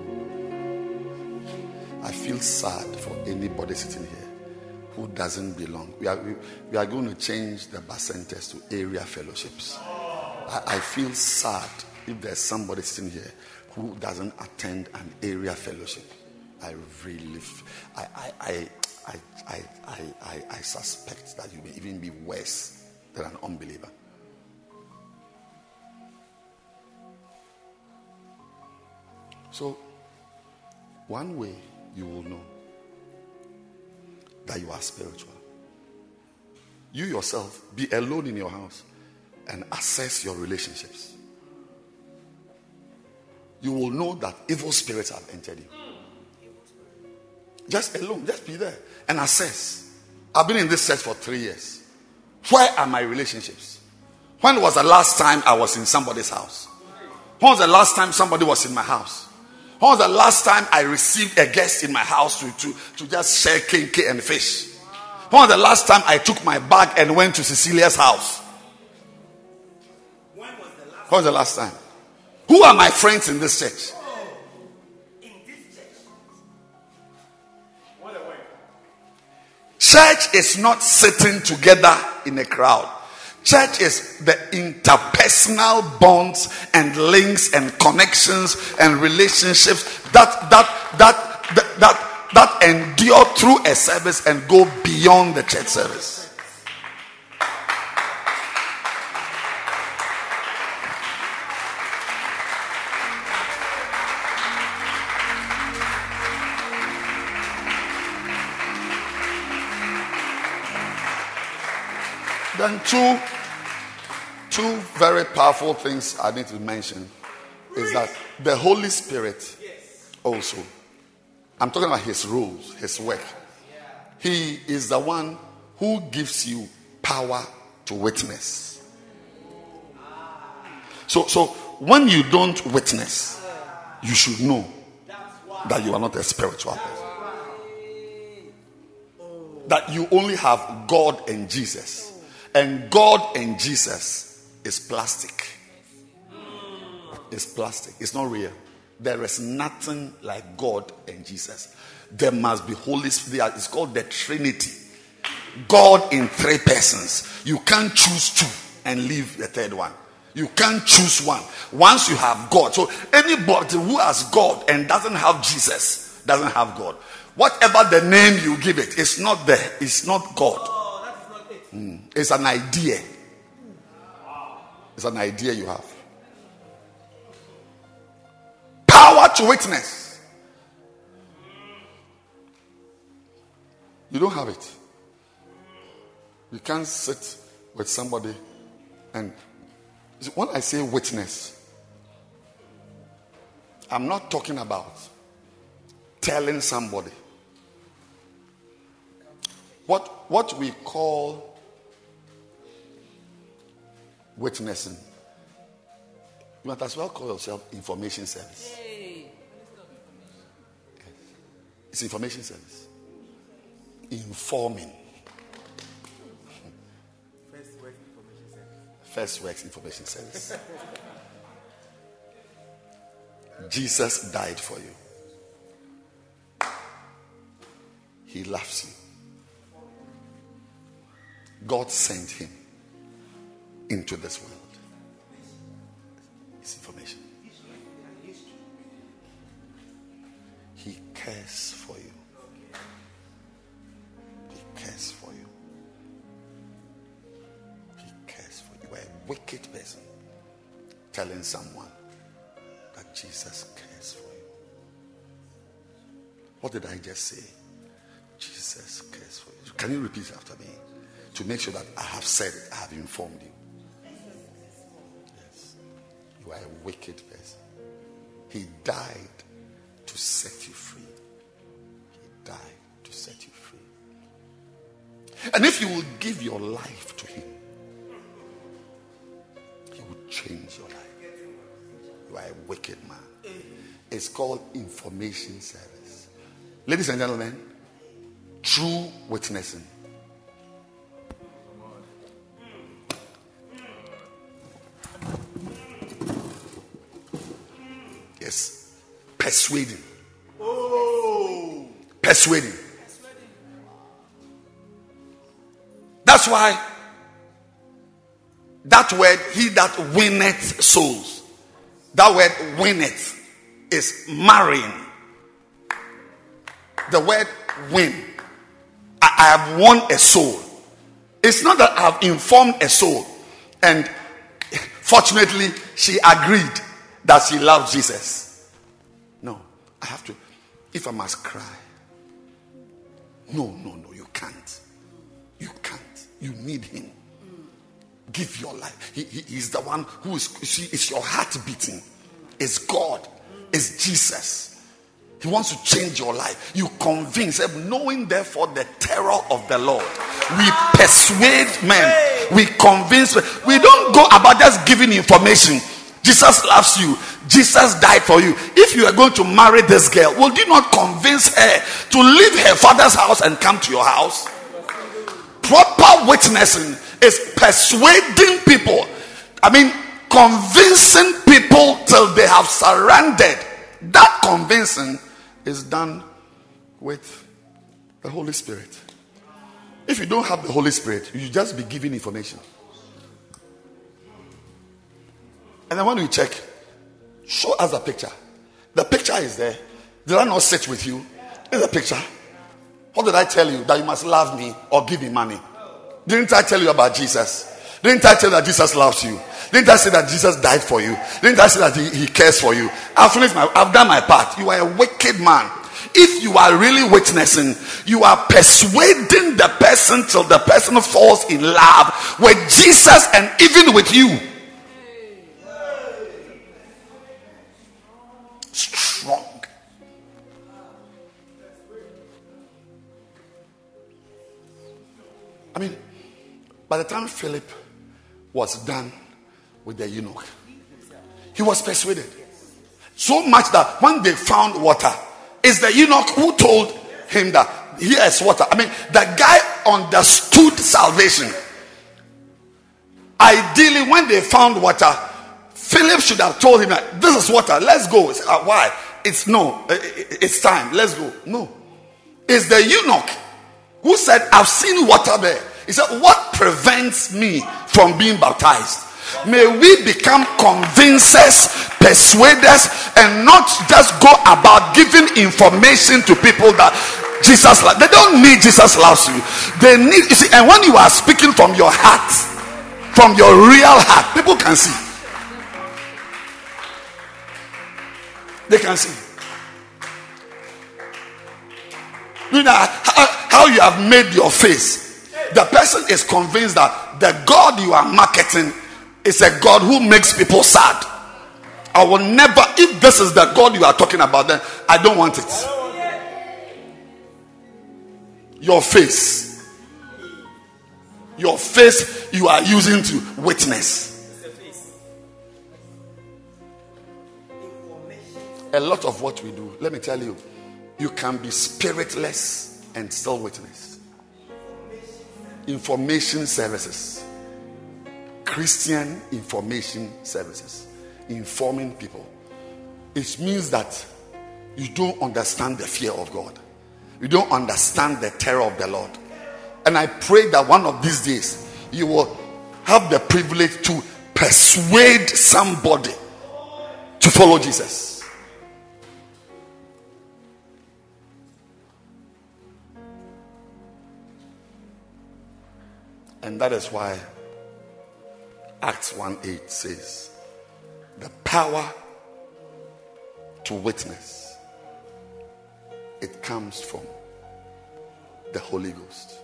I feel sad for anybody sitting here who doesn't belong. We are, we, we are going to change the Bacentas to area fellowships. I, I feel sad if there's somebody sitting here who doesn't attend an area fellowship. I really, I, I, I, I, I, I, I, I suspect that you may even be worse than an unbeliever. So, one way you will know that you are spiritual, you yourself be alone in your house and assess your relationships. You will know that evil spirits have entered you. Just alone, just be there and assess. I've been in this church for three years. Where are my relationships? When was the last time I was in somebody's house? When was the last time somebody was in my house? When was the last time I received a guest in my house to, to, to just share cake and fish? When was the last time I took my bag and went to Cecilia's house? When was the last, when was the last time? Who are my friends in this church? Oh, in this church. What a way. Church is not sitting together in a crowd. Church is the interpersonal bonds and links and connections and relationships that that that that that, that endure through a service and go beyond the church service. Then two, two very powerful things I need to mention is that the Holy Spirit also, I'm talking about his rules, his work. He is the one who gives you power to witness. So, so when you don't witness, you should know that you are not a spiritual person. That you only have God and Jesus. And God and Jesus is plastic. It's plastic. It's not real. There is nothing like God and Jesus. There must be Holy Spirit. It's called the Trinity. God in three persons. You can't choose two and leave the third one. You can't choose one. Once you have God. So anybody who has God and doesn't have Jesus doesn't have God. Whatever the name you give it, it's not there. It's not God. Oh, that is not it. Mm. It's an idea. It's an idea you have. Power to witness. You don't have it. You can't sit with somebody and when I say witness, I'm not talking about telling somebody. What, what we call witnessing, you might as well call yourself information service. It's information service. Informing. First Works Information Service. Jesus died for you. He loves you. God sent him into this world. It's information. He cares for you. He cares for you. He cares for you. You are a wicked person telling someone that Jesus cares for you. What did I just say? Jesus cares for you. Can you repeat after me? To make sure that I have said it, I have informed you. Yes. You are a wicked person. He died to set you free. He died to set you free. And if you will give your life to him, he will change your life. You are a wicked man. It's called information service. Ladies and gentlemen, true witnessing. Yes. Persuading. Oh. Persuading. That's why that word, he that winneth souls, that word winneth is marrying. The word win. I, I have won a soul. It's not that I have informed a soul and fortunately she agreed that she loves Jesus. No, I have to. If I must cry, no, no, no, you can't. You can't. You need him. Give your life. He, he, he's the one who is, see, it's your heart beating. It's God. It's Jesus. He wants to change your life. You convince him, knowing therefore the terror of the Lord. We persuade men. We convince men. We don't go about just giving information. Jesus loves you. Jesus died for you. If you are going to marry this girl, will you not convince her to leave her father's house and come to your house? Proper witnessing is persuading people. I mean, convincing people till they have surrendered. That convincing is done with the Holy Spirit. If you don't have the Holy Spirit, you just be giving information. And then when you check, show us a picture. The picture is there. Did I not sit with you? There's a picture. What did I tell you? That you must love me or give me money? Didn't I tell you about Jesus? Didn't I tell you that Jesus loves you? Didn't I say that Jesus died for you? Didn't I say that he, he cares for you? I've finished my, I've done my part. You are a wicked man. If you are really witnessing, you are persuading the person till the person falls in love with Jesus and even with you. Strong. I mean, by the time Philip was done with the eunuch, he was persuaded. So much that when they found water, it's the eunuch who told him that here is water. I mean, the guy understood salvation. Ideally, when they found water, Philip should have told him that this is water, let's go. He said, "Ah, why? It's no, it's time, let's go." No. It's the eunuch who said, "I've seen water there." He said, "What prevents me from being baptized?" May we become convincers, persuaders, and not just go about giving information to people that Jesus loves. They don't need Jesus loves you. They need, you see, and when you are speaking from your heart, from your real heart, people can see. They can see. You know how, how you have made your face. The person is convinced that the God you are marketing is a God who makes people sad. I will never, if this is the God you are talking about, then I don't want it. Your face. Your face you are using to witness. A lot of what we do, let me tell you, you can be spiritless and still witness. Information services. Christian information services. Informing people. It means that you don't understand the fear of God. You don't understand the terror of the Lord. And I pray that one of these days you will have the privilege to persuade somebody to follow Jesus. And that is why Acts one eight says, the power to witness, it comes from the Holy Ghost.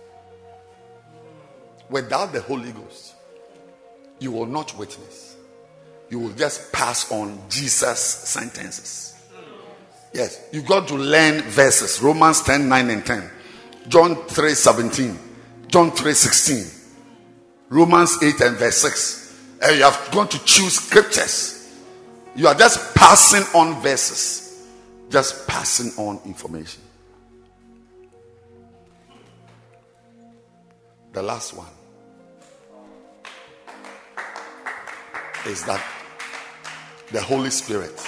Without the Holy Ghost, you will not witness. You will just pass on Jesus' sentences. Yes, you got to learn verses. Romans ten, nine and ten. John three, seventeen. John three, sixteen. Romans eight and verse six. And you have gone to choose scriptures. You are just passing on verses. Just passing on information. The last one is that the Holy Spirit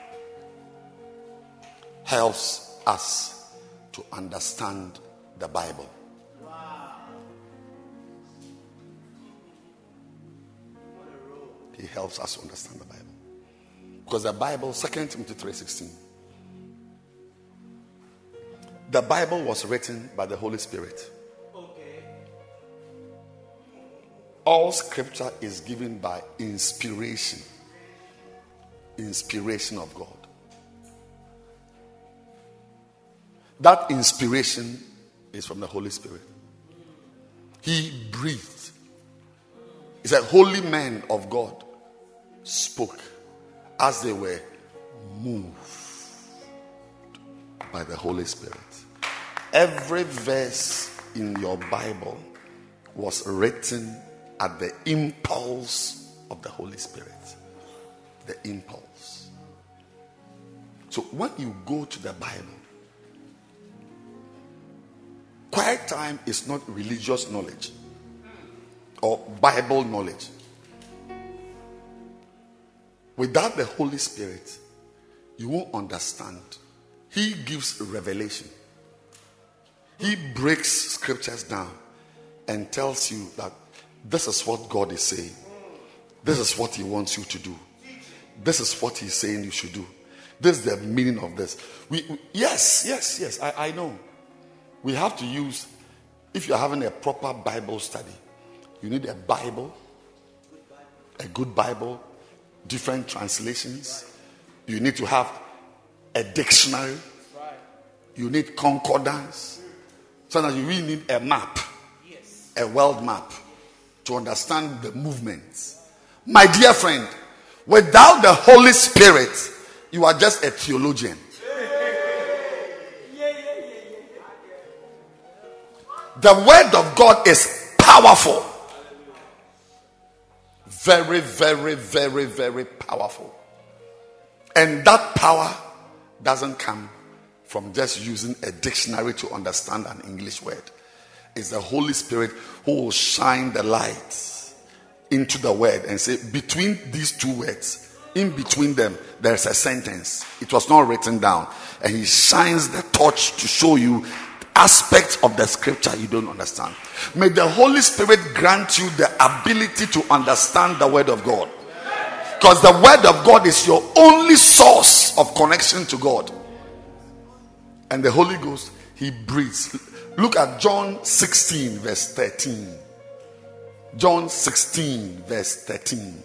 helps us to understand the Bible. He helps us to understand the Bible. Because the Bible, Second Timothy three sixteen, the Bible was written by the Holy Spirit. Okay. All scripture is given by inspiration. Inspiration of God. That inspiration is from the Holy Spirit. He breathed. He said, holy men of God spoke as they were moved by the Holy Spirit. Every verse in your Bible was written at the impulse of the Holy Spirit. The impulse. So when you go to the Bible, quiet time is not religious knowledge or Bible knowledge. Without the Holy Spirit, you won't understand. He gives revelation. He breaks scriptures down and tells you that this is what God is saying. This is what He wants you to do. This is what He's saying you should do. This is the meaning of this. We, we yes, yes, yes, I, I know. We have to use, if you're having a proper Bible study, you need a Bible, a good Bible, different translations. You need to have a dictionary. You need concordance. So that you really need a map, a world map, to understand the movements. My dear friend, without the Holy Spirit, you are just a theologian. The word of God is powerful. Very, very, very, very powerful. And that power doesn't come from just using a dictionary to understand an English word. It's the Holy Spirit who will shine the light into the word and say, between these two words, in between them, there's a sentence. It was not written down. And he shines the torch to show you aspects of the scripture you don't understand. May the Holy Spirit grant you the ability to understand the word of God. Because the word of God is your only source of connection to God. And the Holy Ghost, he breathes. Look at John sixteen verse thirteen. John sixteen verse thirteen.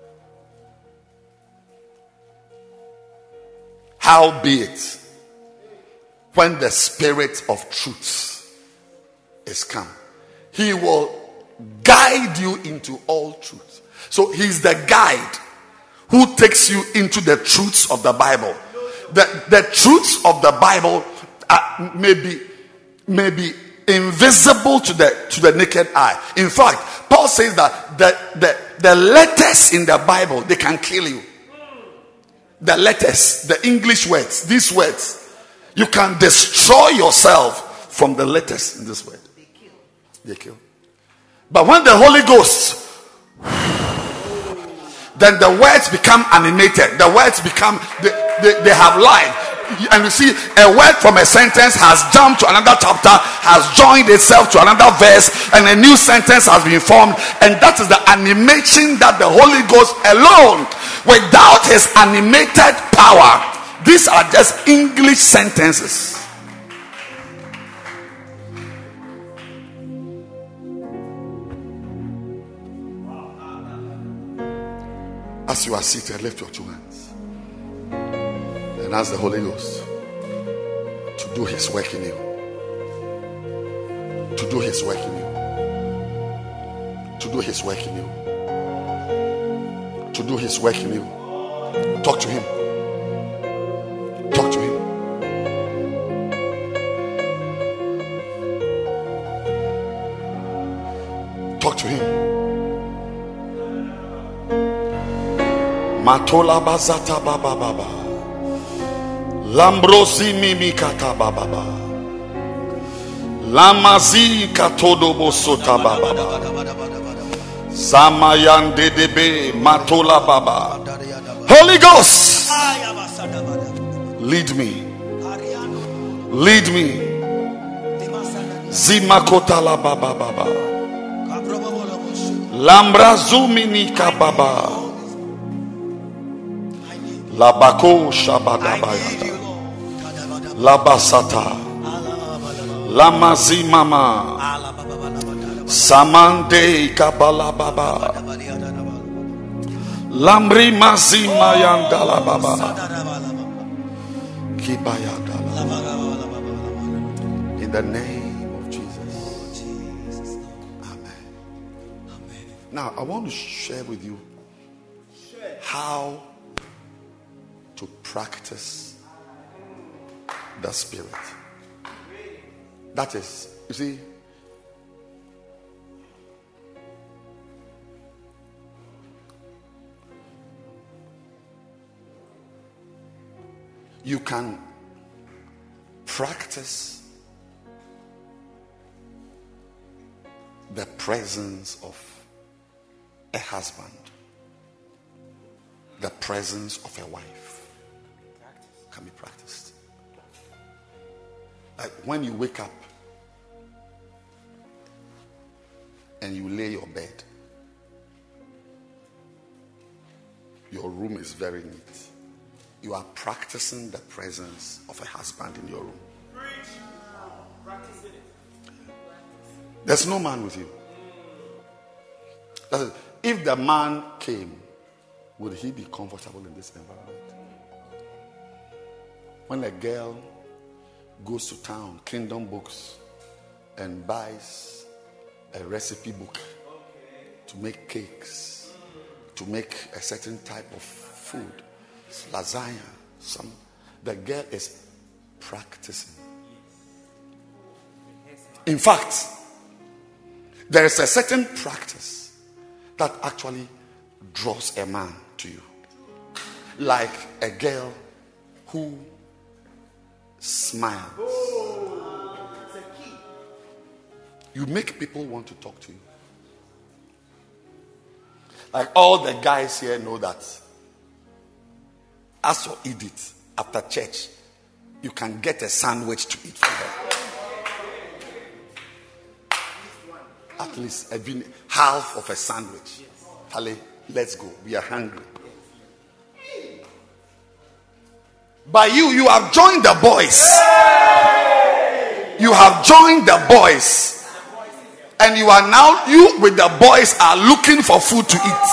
Howbeit, when the Spirit of truth is come, he will guide you into all truth. So he's the guide who takes you into the truths of the Bible. The, the truths of the Bible are, may be, may be invisible to the to the naked eye. In fact, Paul says that the, the, the letters in the Bible, they can kill you. The letters, the English words, these words, you can destroy yourself from the letters in this word. They kill. They kill. But when the Holy Ghost, then the words become animated. The words become, they, they, they have life. And you see, a word from a sentence has jumped to another chapter, has joined itself to another verse, and a new sentence has been formed. And that is the animation that the Holy Ghost alone, without his animated power, these are just English sentences. As you are seated, lift your two hands and ask the Holy Ghost to do his work in you. To do his work in you. To do his work in you. To do his work in you. Talk to him. Talk to him. Talk to him. Matola bazata baba baba. Lambrosi mimikata baba baba. Lamazi katodo bosota baba baba. Zamayan dedebe matola baba. Holy Ghost, lead me. Lead me. Zimakota la baba baba. Lambrazumini kababa. Labako shabadabayada. Labasata. Lamazi mama. Samande kabala baba. Lambri mazima yandala baba. Kibayandala. In the name of Jesus. Amen. Now I want to share with you how to practice the Spirit. That is, you see, you can practice the presence of a husband, the presence of a wife. Can be practiced. Like when you wake up and you lay your bed, your room is very neat. You are practicing the presence of a husband in your room. There's no man with you. That's it. If the man came, would he be comfortable in this environment? When a girl goes to town, Kingdom Books, and buys a recipe book to make cakes, to make a certain type of food, lasagna, some, the girl is practicing. In fact, there is a certain practice that actually draws a man to you. Like a girl who smiles. You make people want to talk to you. Like all the guys here know that As for Edith, after church, you can get a sandwich to eat for her. At least a vin- half of a sandwich. Hale, let's go. We are hungry. By you, you have joined the boys. You have joined the boys. And you are now, you with the boys are looking for food to eat.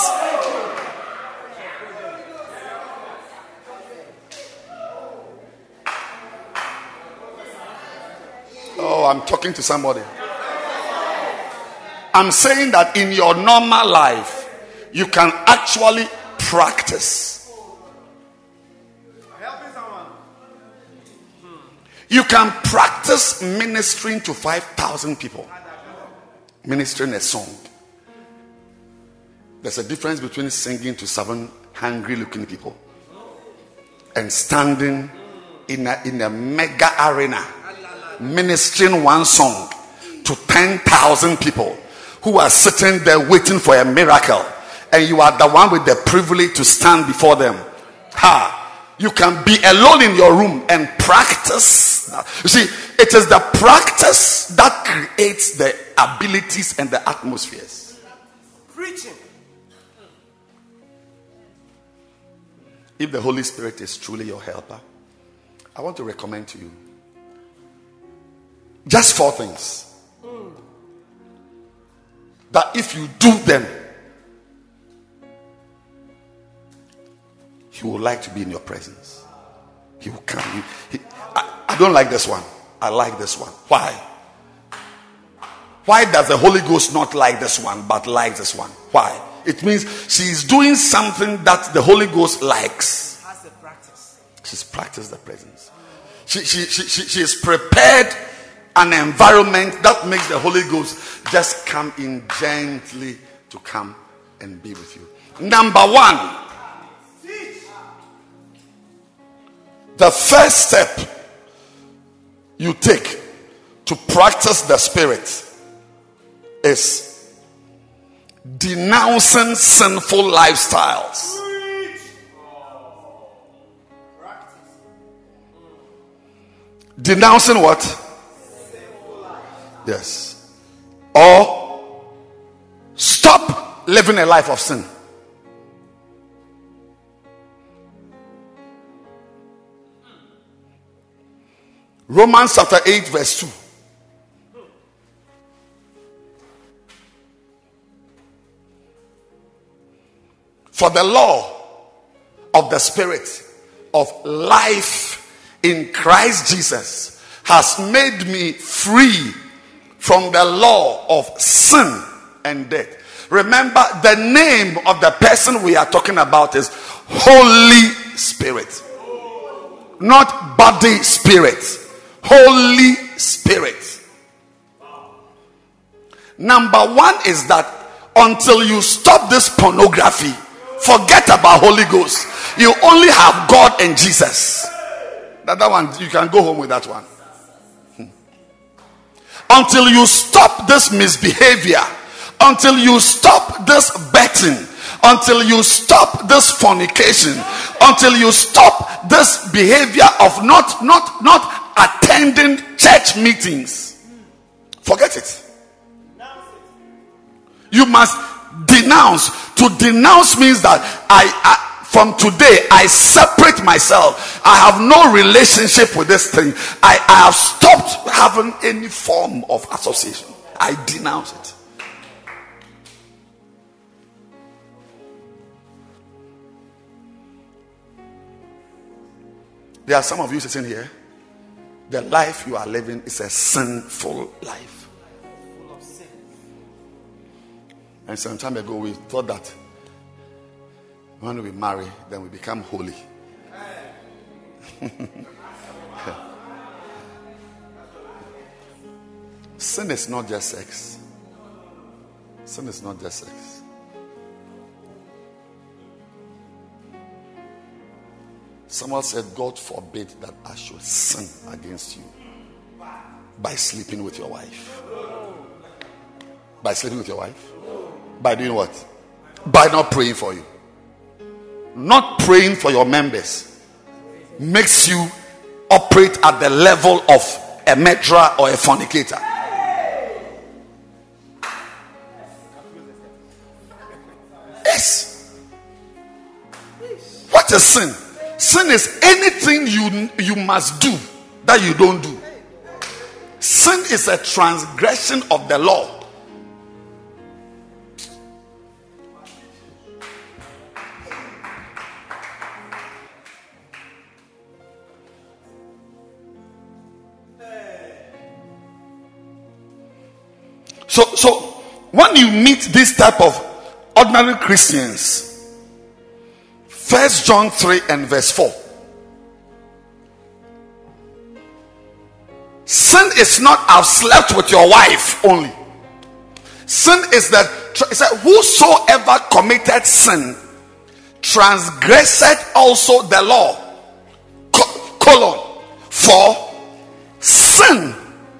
Oh, I'm talking to somebody. I'm saying that in your normal life, you can actually practice. You can practice ministering to five thousand people. Ministering a song. There's a difference between singing to seven hungry looking people and standing in a, in a mega arena ministering one song to ten thousand people who are sitting there waiting for a miracle, and you are the one with the privilege to stand before them. Ha! You can be alone in your room and practice. You see, it is the practice that creates the abilities and the atmospheres. Preaching. If the Holy Spirit is truly your helper, I want to recommend to you just four things that if you do them, he would like to be in your presence. He will come. He, he, I, I don't like this one. I like this one. Why? Why does the Holy Ghost not like this one but like this one? Why? It means she is doing something that the Holy Ghost likes. Has the practice. She's practiced the presence. She, she, she, she, she is prepared an environment that makes the Holy Ghost just come in gently to come and be with you. Number one, the first step you take to practice the Spirit is denouncing sinful lifestyles. Denouncing what? Yes. Or stop living a life of sin. Romans chapter eight verse two. For the law of the Spirit of life in Christ Jesus has made me free from the law of sin and death. Remember, the name of the person we are talking about is Holy Spirit, not body spirit. Holy Spirit. Number one is that until you stop this pornography, forget about Holy Ghost. You only have God and Jesus. That, that one, you can go home with that one. Hmm. Until you stop this misbehavior, until you stop this betting, until you stop this fornication, until you stop this behavior of not, not, not attending church meetings, forget it. You must denounce. To denounce means that I, I from today I separate myself. I have no relationship with this thing. I, I have stopped having any form of association. I denounce it. There are some of you sitting here. The life you are living is a sinful life. Full of sin. And some time ago we thought that when we marry, then we become holy. Sin is not just sex. Sin is not just sex. Someone said, God forbid that I should sin against you by sleeping with your wife. By sleeping with your wife? By doing what? By not praying for you. Not praying for your members. makes you operate at the level of a murderer or a fornicator. Yes. What is sin? Sin is anything you you must do that you don't do. Sin is a transgression of the law. So, so when you meet this type of ordinary Christians, First John three and verse four. Sin is not I've slept with your wife only. Sin is that it said, whosoever committed sin transgressed also the law. Co- colon. For sin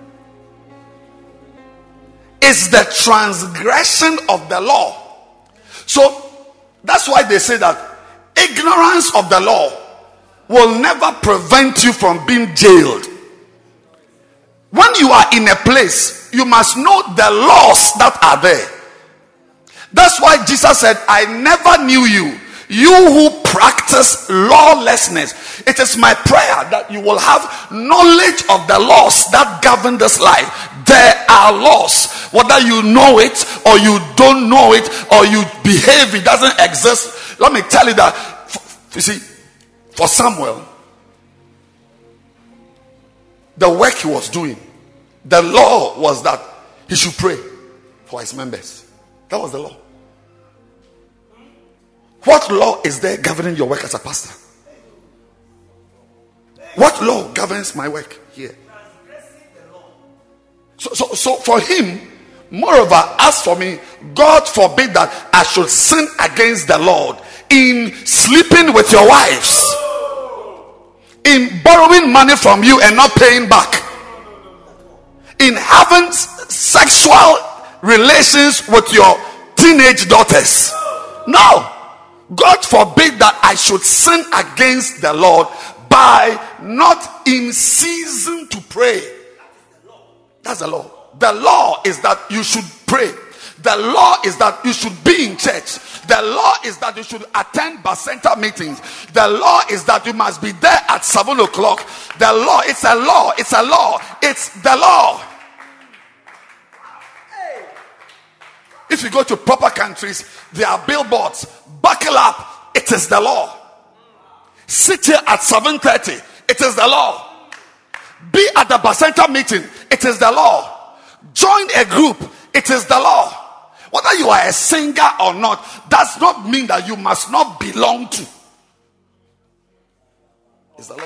is the transgression of the law. So that's why they say that ignorance of the law will never prevent you from being jailed. When you are in a place, you must know the laws that are there. That's why Jesus said, I never knew you, you who practice lawlessness. It is my prayer that you will have knowledge of the laws that govern this life. There are laws, whether you know it or you don't know it, or you behave it doesn't exist. Let me tell you that, you see, for Samuel, the work he was doing, the law was that he should pray for his members. That was the law. What law is there governing your work as a pastor? What law governs my work here? So, so, so for him, moreover, as for me, God forbid that I should sin against the Lord in sleeping with your wives, in borrowing money from you and not paying back, in having sexual relations with your teenage daughters. No, God forbid that I should sin against the Lord by not in season to pray. That's the law. The law is that you should pray. The law is that you should be in church. The law is that you should attend Bacenta meetings. The law is that you must be there at seven o'clock. The law, it's a law. It's a law. It's the law. If you go to proper countries, there are billboards. Buckle up. It is the law. Sit here at seven thirty. It is the law. Be at the Bacenta meeting. It is the law. Join a group. It is the law. Whether you are a singer or not does not mean that you must not belong to. It's the law.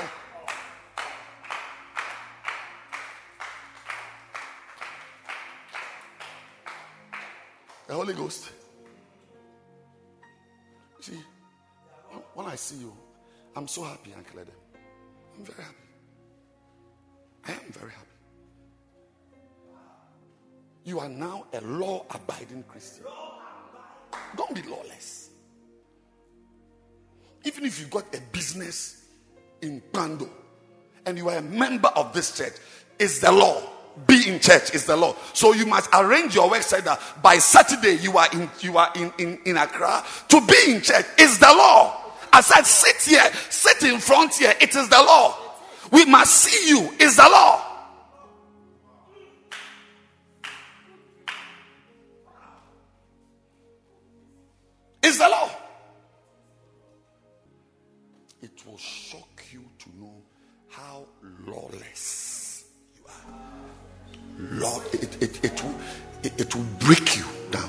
The Holy Ghost. See, when I see you, I'm so happy, Uncle Adam. I'm very happy. I am very happy. You are now a law-abiding Christian. Don't be lawless. Even if you got a business in Pando and you are a member of this church, it's the law. Be in church is the law. So you must arrange your work so that by Saturday you are in you are in, in, in Accra. To be in church is the law. I said, sit here, sit in front here. It is the law. We must see you. Is the law. Is the law. It will shock you to know how lawless you are. Law, it, it, it, will, it, it will break you down.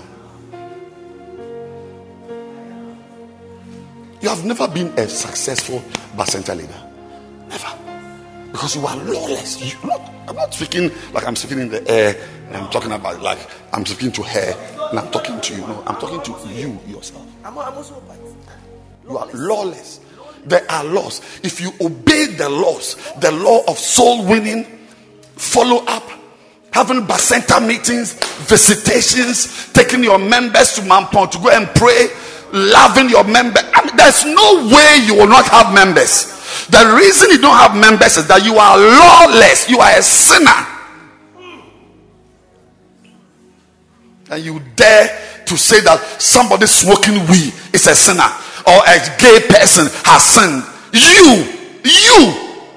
You have never been a successful Bacenta leader. Never. Because you are lawless. You, not, I'm not speaking like I'm speaking in the air. And I'm talking about like I'm speaking to her. And I'm talking to you. No, I'm talking to you yourself. I'm also you are lawless. There are laws. If you obey the laws, the law of soul winning, follow up, having Bacenta meetings, visitations, taking your members to Mampong to go and pray, loving your members. I mean, there's no way you will not have members. The reason you don't have members is that you are lawless. You are a sinner. And you dare to say that somebody smoking weed is a sinner, or a gay person has sinned. You, you,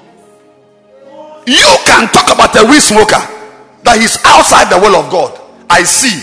you can talk about a weed smoker that he's outside the will of God. I see.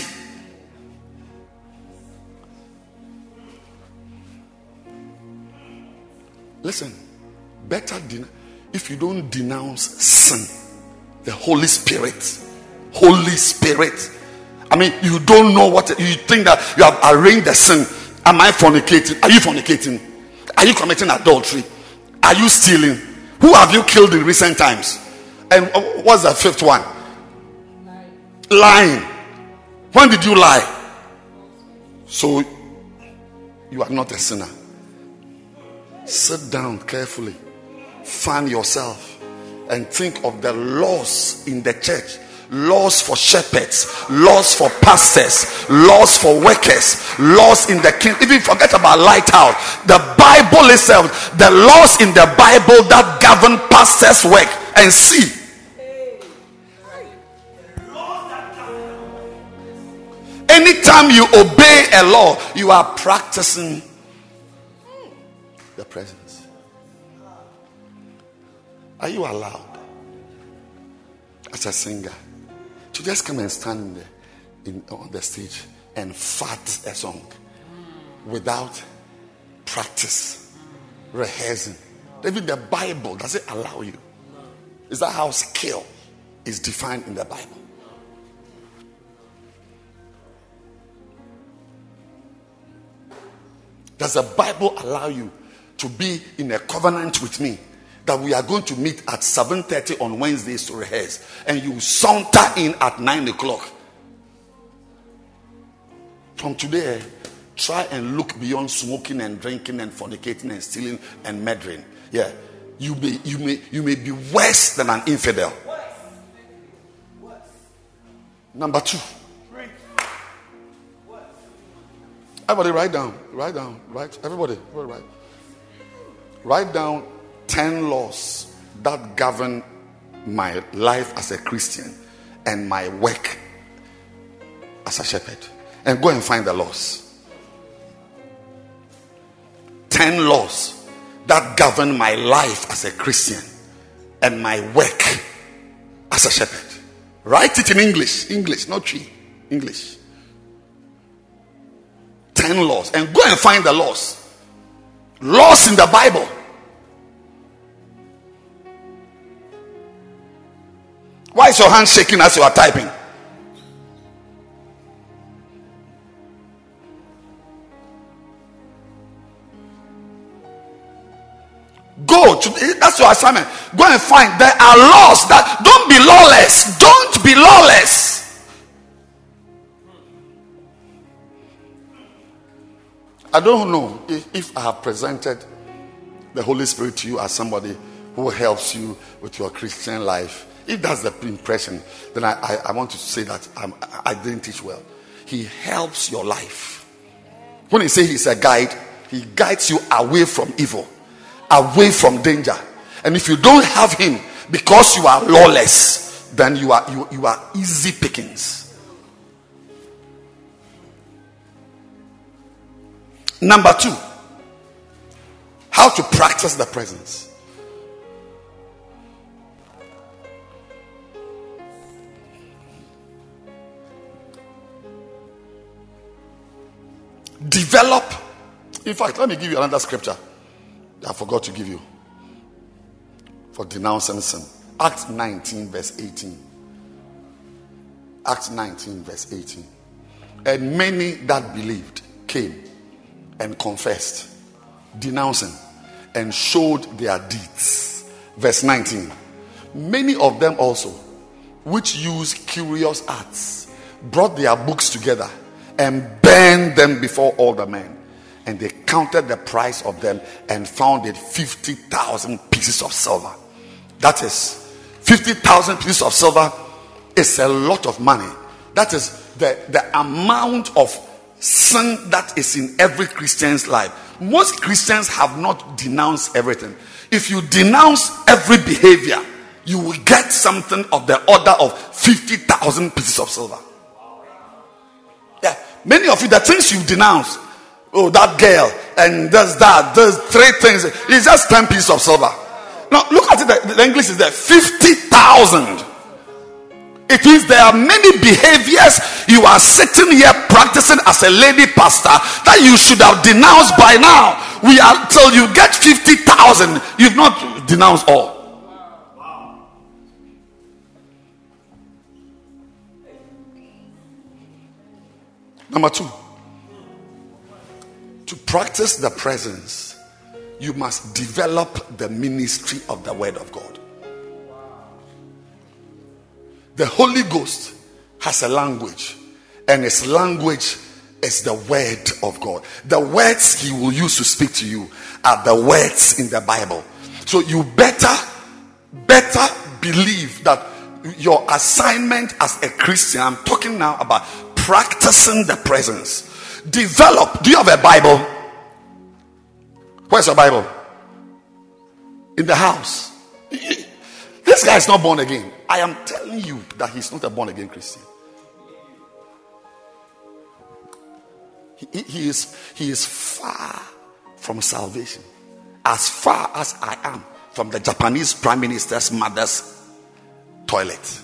Listen, better den- if you don't denounce sin, the Holy Spirit, Holy Spirit. I mean, you don't know what you think that you have arranged the sin. Am I fornicating? Are you fornicating? Are you committing adultery? Are you stealing? Who have you killed in recent times? And what's the fifth one? Lying. When did you lie? So you are not a sinner. Sit down carefully, fan yourself, and think of the laws in the church. Laws for shepherds, laws for pastors, laws for workers, laws in the king. Even forget about lighthouse. The Bible itself, the laws in the Bible that govern pastors' work. And see, anytime you obey a law, you are practicing the presence. Are you allowed as a singer to just come and stand there in, on the stage and fart a song without practice, rehearsing? Even the Bible, does it allow you? Is that how skill is defined in the Bible? Does the Bible allow you to be in a covenant with me that we are going to meet at seven thirty on Wednesdays to rehearse, and you saunter in at nine o'clock? From today, try and look beyond smoking and drinking and fornicating and stealing and murdering. Yeah, you may you may you may be worse than an infidel. Number two. Everybody write down, write down, write. Everybody, everybody write. Write down ten laws that govern my life as a Christian and my work as a shepherd. And go and find the laws. Ten laws that govern my life as a Christian and my work as a shepherd. Write it in English. English, not tree. English. Ten laws. And go and find the laws. Laws in the Bible. Why is your hand shaking as you are typing? Go to, that's your assignment. Go and find. There are laws that don't be lawless. Don't be lawless. I don't know if, if I have presented the Holy Spirit to you as somebody who helps you with your Christian life. If that's the impression, then I, I, I want to say that I'm, I didn't teach well. He helps your life. When he says he's a guide, he guides you away from evil, away from danger. And if you don't have him because you are lawless, then you are you, you are easy pickings. Number two, how to practice the presence. Develop. In fact, let me give you another scripture that I forgot to give you for denouncing sin. Acts nineteen verse eighteen. Acts nineteen verse eighteen. And many that believed came and confessed, denouncing, and showed their deeds. Verse nineteen. Many of them also, which used curious arts, brought their books together and burned them before all the men. And they counted the price of them and found it fifty thousand pieces of silver. That is, fifty thousand pieces of silver is a lot of money. That is the, the amount of sin that is in every Christian's life. most Christians have not denounced everything. If you denounce every behavior, you will get something of the order of fifty thousand pieces of silver. Yeah, many of you, the things you denounce, oh, that girl, and there's that, there's three things, it's just ten pieces of silver. Now, look at it, the, the English is there, fifty thousand. It means there are many behaviors you are sitting here practicing as a lady pastor that you should have denounced by now. We are till you get fifty thousand, you've not denounced all. Number two, to practice the presence, you must develop the ministry of the word of God. The Holy Ghost has a language, and his language is the word of God. The words he will use to speak to you are the words in the Bible. So you better, better believe that your assignment as a Christian, I'm talking now about practicing the presence. Develop. Do you have a Bible? Where's your Bible? In the house. This guy is not born again. I am telling you that he's not a born again Christian. He, he is he is far from salvation, as far as I am from the Japanese Prime Minister's mother's toilet.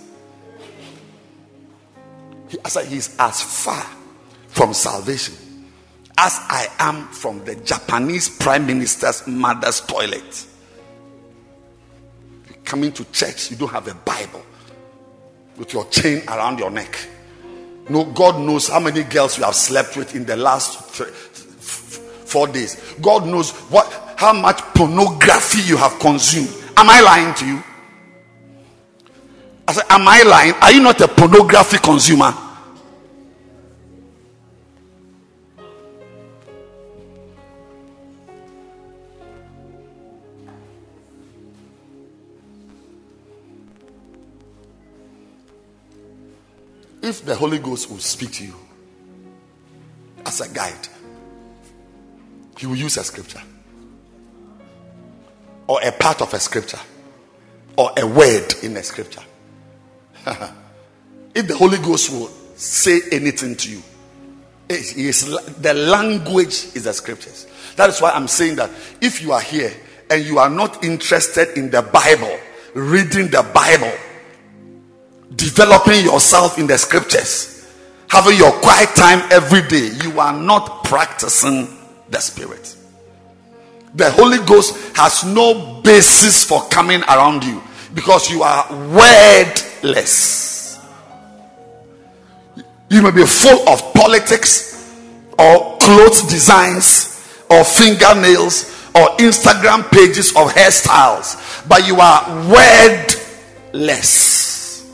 He, I said he's as far from salvation as I am from the Japanese Prime Minister's mother's toilet. You come into church, you don't have a Bible with your chain around your neck. No, God knows how many girls you have slept with in the last three, four days. God knows what, how much pornography you have consumed. Am I lying to you? I said, am I lying? Are you not a pornography consumer? If the Holy Ghost will speak to you as a guide, he will use a scripture or a part of a scripture or a word in a scripture. If the Holy Ghost will say anything to you, it is, the language is the scriptures. That is why I'm saying that if you are here and you are not interested in the Bible, reading the Bible, developing yourself in the scriptures, having your quiet time every day, you are not practicing the Spirit. The Holy Ghost has no basis for coming around you because you are wordless. You may be full of politics or clothes designs or fingernails or Instagram pages of hairstyles, but you are wordless.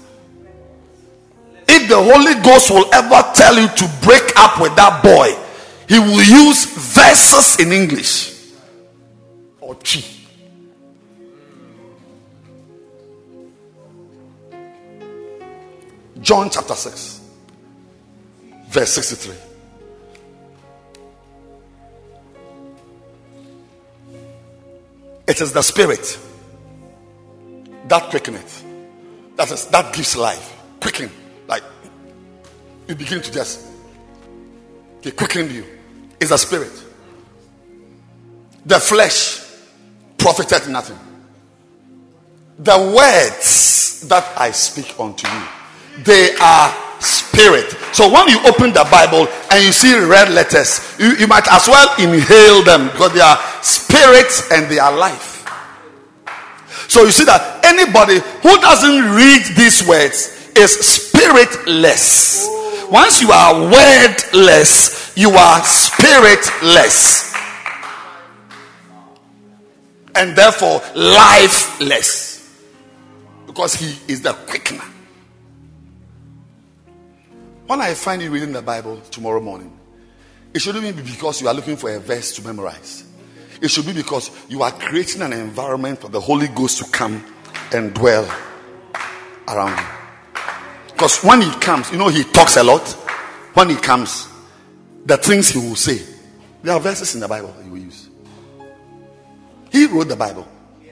If the Holy Ghost will ever tell you to break up with that boy, he will use verses in English or chi. John chapter six, verse sixty-three. It is the Spirit that quickeneth. That is, that gives life. Quicken. Like you begin to just, they quickened you. It's the Spirit. The flesh profited nothing. The words that I speak unto you, they are spirit. So when you open the Bible and you see red letters, you, you might as well inhale them because they are spirits and they are life. So you see that anybody who doesn't read these words is spiritless. Once you are wordless, you are spiritless, and therefore lifeless, because he is the quickener. When I find you reading the Bible tomorrow morning, it shouldn't be because you are looking for a verse to memorize. It should be because you are creating an environment for the Holy Ghost to come and dwell around you. Because when he comes, you know, he talks a lot. When he comes, the things he will say There are verses in the Bible he will use. He wrote the Bible.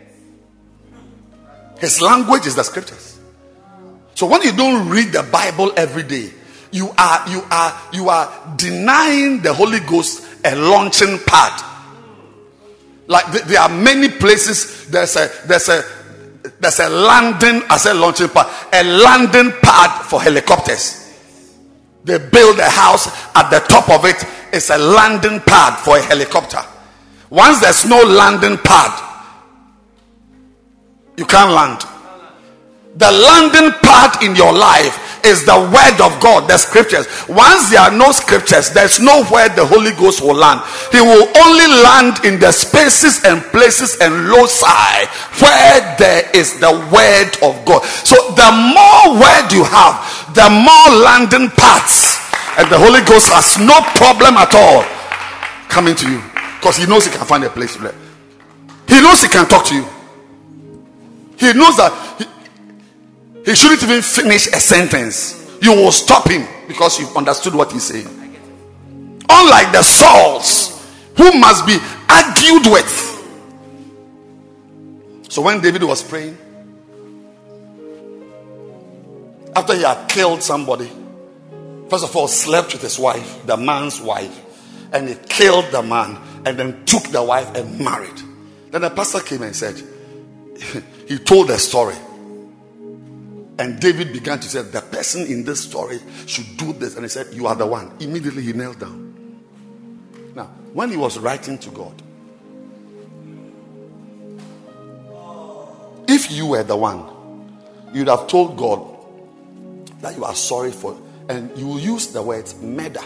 His language is the scriptures. So when you don't read the Bible every day, you are you are you are denying the Holy Ghost a launching pad. Like th- there are many places. There's a there's a there's a landing as a launching pad, a landing pad for helicopters. They build a house at the top of it. It's a landing pad for a helicopter. Once there's no landing pad, you can't land. The landing pad in your life is the word of God, the scriptures. Once there are no scriptures, there's nowhere the Holy Ghost will land. He will only land in the spaces and places and loci where there is the word of God. So the more word you have, the more landing pads, and the Holy Ghost has no problem at all coming to you, because he knows he can find a place to live. He knows he can talk to you. He knows that he, he shouldn't even finish a sentence. You will stop him because you've understood what he's saying. Unlike the Sauls who must be argued with. So when David was praying, after he had killed somebody, first of all slept with his wife, the man's wife, and he killed the man and then took the wife and married. Then the pastor came and said, he told the story. And David began to say, the person in this story should do this. And he said, you are the one. Immediately he knelt down. Now, when he was writing to God, if you were the one, you'd have told God that you are sorry for, and you will use the word murder.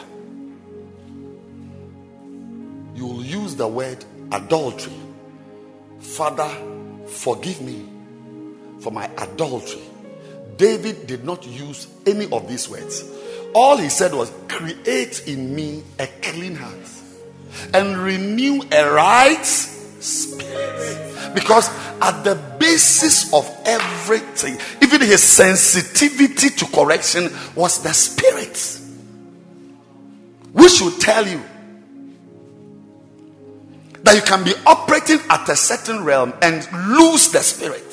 You will use the word adultery. Father, forgive me for my adultery. David did not use any of these words. All he said was, create in me a clean heart and renew a right spirit. Because at the basis of everything, even his sensitivity to correction was the spirit. We should tell you that you can be operating at a certain realm and lose the spirit.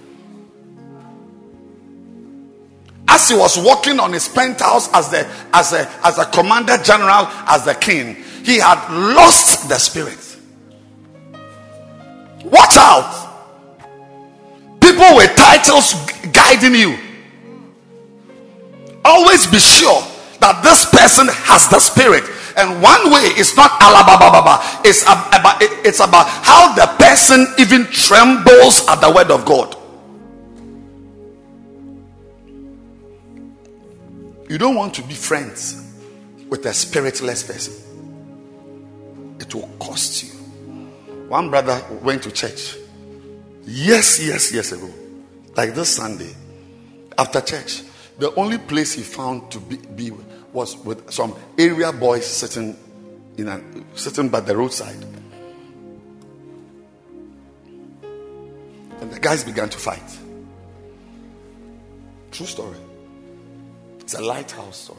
As he was walking on his penthouse as the as a as a commander general, as the king, he had lost the spirit. Watch out. People with titles guiding you. Always be sure that this person has the spirit. And one way is not alababa, it's about it's about how the person even trembles at the word of God. You don't want to be friends with a spiritless person. It will cost you. One brother went to church yes, yes, years ago, like this Sunday. After church, the only place he found to be, be was with some area boys sitting in a, sitting by the roadside, and the guys began to fight. True story. It's a lighthouse story.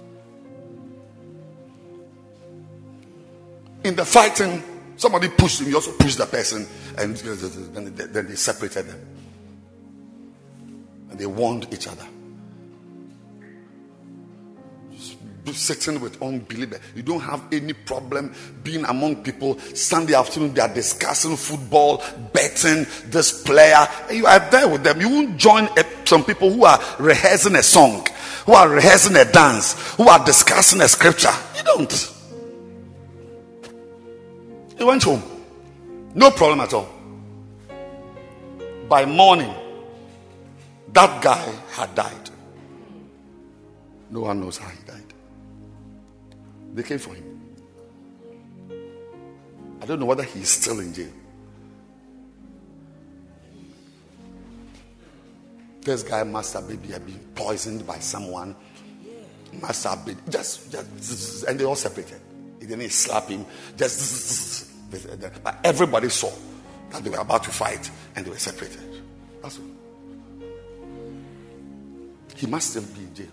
In the fighting, somebody pushed him. He also pushed the person, and then they separated them, and they warned each other. Sitting with unbelievers, you don't have any problem being among people. Sunday afternoon they are discussing football, betting, this player, and you are there with them. You won't join some people who are rehearsing a song, who are rehearsing a dance, who are discussing a scripture. You don't. He went home, no problem at all. By morning, that guy had died. No one knows how he died. They came for him. I don't know whether he's still in jail. This guy must have maybe been poisoned by someone. Must have been just, just and they all separated. He didn't slap him. Just but everybody saw that they were about to fight and they were separated. That's all. He must still be in jail.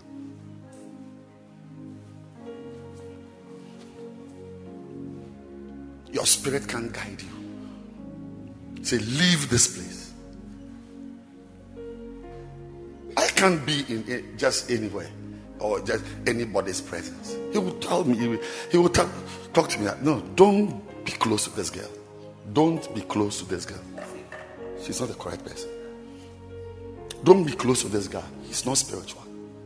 Your spirit can't guide you. Say, leave this place. I can't be in just anywhere or just anybody's presence. He will tell me, he will, he will talk, talk to me that, no, don't be close to this girl. Don't be close to this girl. She's not the correct person. Don't be close to this guy. He's not spiritual.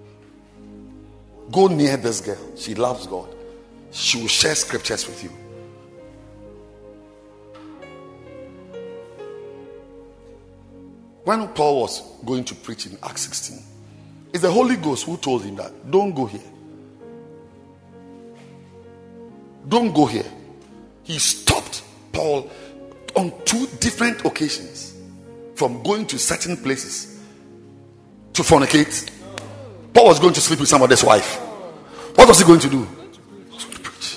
Go near this girl. She loves God. She will share scriptures with you. When Paul was going to preach in Acts sixteen, it's the Holy Ghost who told him that, don't go here. Don't go here. He stopped Paul on two different occasions from going to certain places to fornicate. Paul was going to sleep with somebody's wife. What was he going to do? He was going to preach.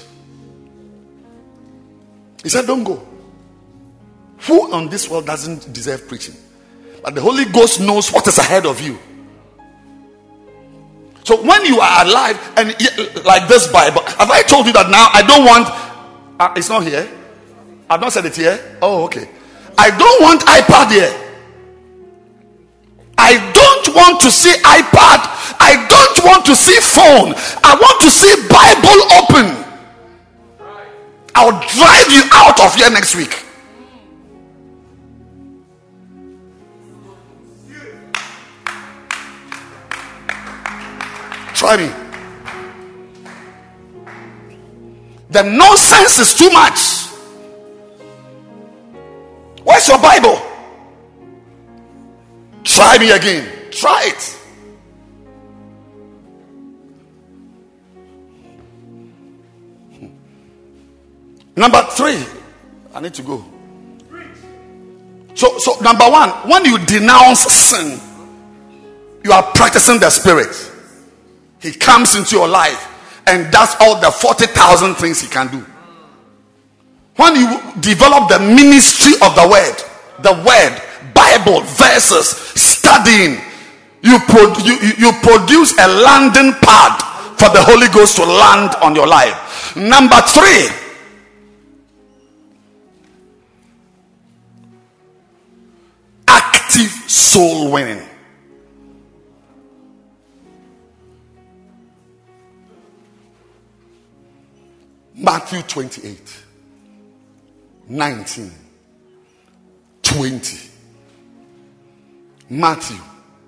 He said, don't go. Who on this world doesn't deserve preaching? But the Holy Ghost knows what is ahead of you. So when you are alive and like this Bible, have I told you that now I don't want, uh, it's not here. I've not said it here. Oh, okay. I don't want iPad here. I don't want to see iPad. I don't want to see phone. I want to see Bible open. I'll drive you out of here next week. Try me. The nonsense is too much. Where's your Bible? Try me again. Try it. Number three, I need to go. So, so number one, when you denounce sin, you are practicing the Spirit. He comes into your life and does all the forty thousand things he can do. When you develop the ministry of the word, the word, Bible, verses, studying, you, pro- you, you produce a landing pad for the Holy Ghost to land on your life. Number three, active soul winning. Matthew twenty-eight, nineteen, twenty. Matthew,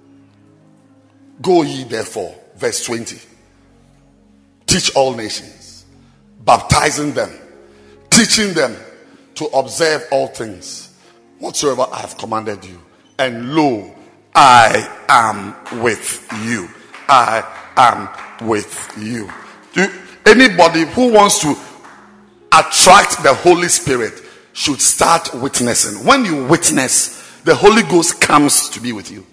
go ye therefore, verse twenty, teach all nations, baptizing them, teaching them to observe all things whatsoever I have commanded you, and lo, I am with you. I am with you. Do you Anybody who wants to attract the Holy Spirit should start witnessing. When you witness, the Holy Ghost comes to be with you.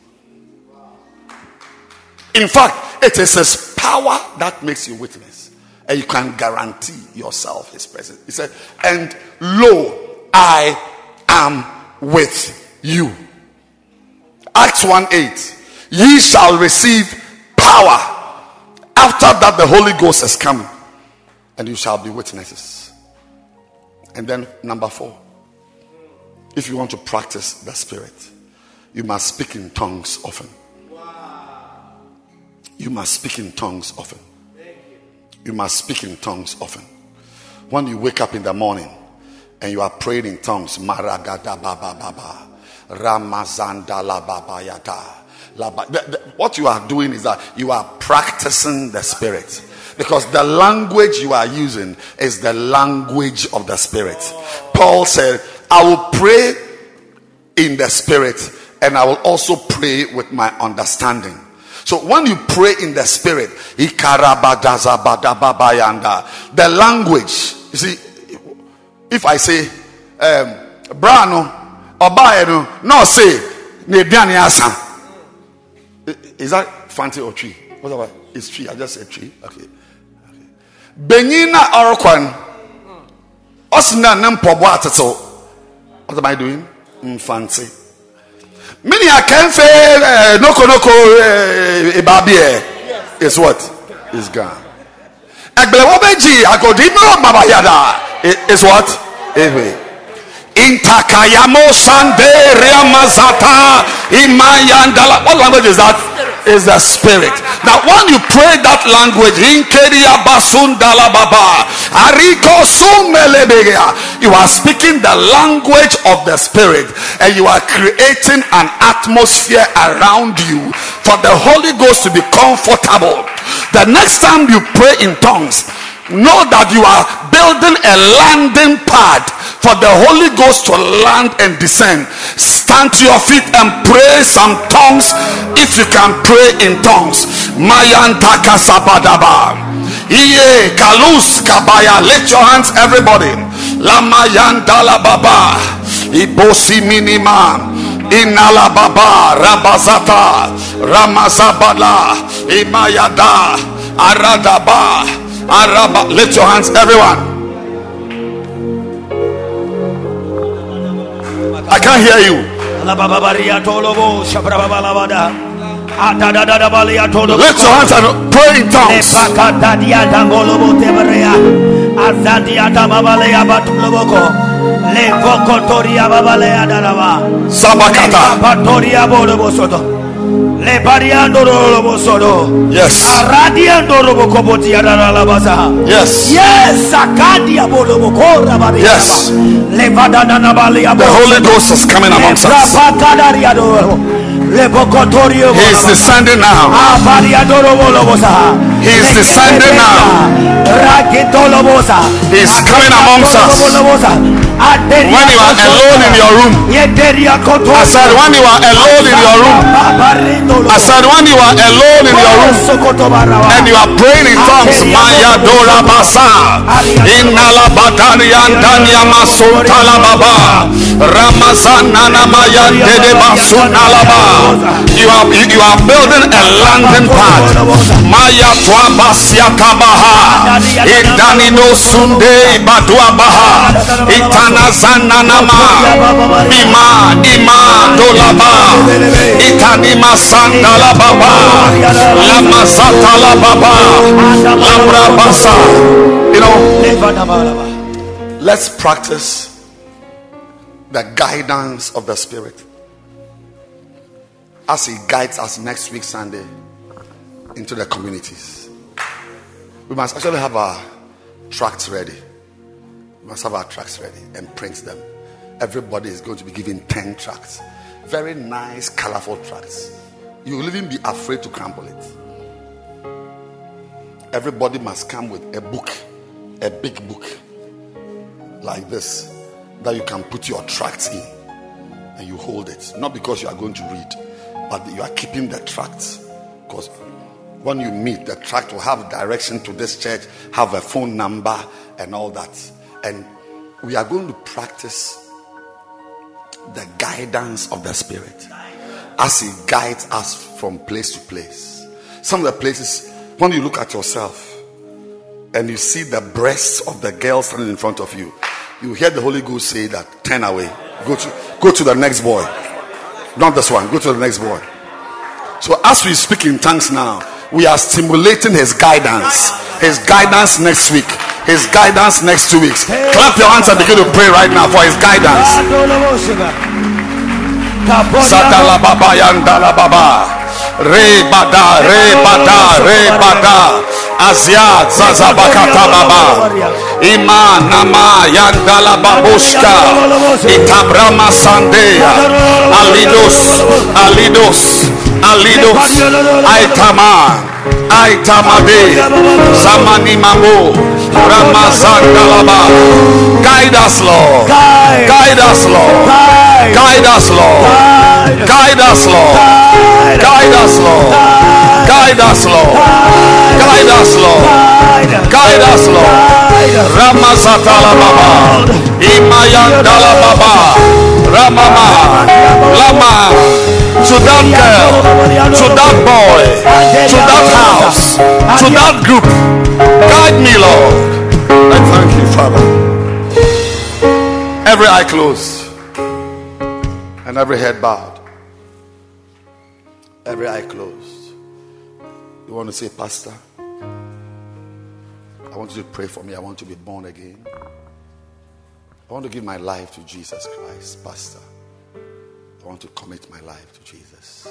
In fact, it is His power that makes you witness, and you can guarantee yourself His presence. He said, and lo, I am with you. Acts one eight, ye shall receive power. After that, the Holy Ghost has come, and you shall be witnesses. And then number four, if you want to practice the Spirit, you must speak in tongues often. You must speak in tongues often. You must speak in tongues often. When you wake up in the morning and you are praying in tongues, Maragada Baba Baba, Ramazanda La Baba Yata. What you are doing is that you are practicing the Spirit, because the language you are using is the language of the Spirit. Paul said, I will pray in the Spirit, and I will also pray with my understanding. So when you pray in the Spirit, the language, you see, if I say Brano or Bayano, no say Nebiani Asa. Is that fancy or tree? What about it's tree? I just said tree. Okay. Okay. Benina Orokwan. Osina Nampobuatato. What am I doing? Mm, fancy. Many I can say Noko Noko Ibabie. Is what? Is gone. Egbewobeji Agodimo Babayada is what? Anyway. Intakayamo Sande Riamazata Imayandala. What language is that? Is the spirit. Now when you pray that language, Inkeria Basundala Baba Ariko Sumelebea, you are speaking the language of the spirit, and you are creating an atmosphere around you for the Holy Ghost to be comfortable. The next time you pray in tongues, know that you are building a landing pad for the Holy Ghost to land and descend. Stand to your feet and pray some tongues if you can pray in tongues. Mayantaka sabadaba. Iye kalus kabaya. Lift your hands, everybody. Lamayandala baba. Ibosi minima. Inala baba. Rabazata. Ramazabala. Imayada. Aradaba. Araba. Lift your hands, everyone. I can't hear you. Lift your hands and pray in tongues. Sabakata. Yes. Yes. Yes. Yes. The Holy Ghost is coming amongst us. He is descending now. He is descending now. He is coming amongst us. When you are alone in your room, I said when you are alone in your room, I said when you are alone in your room and you are praying in tongues, Maya Dora Basa, Inala Batani Antania Masutala Baba, Ramazan Nana Maya Dede Basunalaba. You are you are building a landing pad. Maya Twabasia Kabaha, Idanino Sunde Badua Baha, Itanazana Nama, Ima Ima Dolaba, Itanima Sandala Baba, Lamazata La Baba, Lamra Basa. You know, let's practice the guidance of the Spirit as He guides us next week Sunday into the communities. We must actually have our tracts ready. We must have our tracts ready and print them. Everybody is going to be given ten tracts. Very nice, colorful tracts. You will even be afraid to crumple it. Everybody must come with a book, a big book like this, that you can put your tracts in and you hold it. Not because you are going to read, but you are keeping the tracts. Because when you meet, the tract will have direction to this church, have a phone number and all that. And we are going to practice the guidance of the Spirit as He guides us from place to place. Some of the places, when you look at yourself and you see the breasts of the girl standing in front of you, you hear the Holy Ghost say that, turn away, go to go to the next boy. Not this one, go to the next boy. So as we speak in tongues now, we are stimulating His guidance. His guidance next week. His guidance next two weeks. Clap your hands and begin to pray right now for His guidance. Sadala Baba Yandala Baba. Re Bada, Re Bada, Re Bada. Azia Zazabakata Baba. Ima Nama Yandala Babushka. Itabrama Sandea. Alidos, Alidos, Alidos. Aitama. Aitamade. Zamani Mamu. Ramazandalaba. Guide us, Lord. Guide us, Lord. Guide us, Lord. Guide us, Lord. Guide us, Lord. Guide us, Lord. Guide us, Lord. Guide us, Lord. Ramazatala Baba. Imayandala Baba. Ramama. Lama. To that girl, to that boy, to that house, to that group. Guide me, Lord. I thank you, Father. Every eye closed and every head bowed. Every eye closed. You want to say, Pastor, I want you to pray for me. I want to be born again. I want to give my life to Jesus Christ, Pastor. I want to commit my life to Jesus.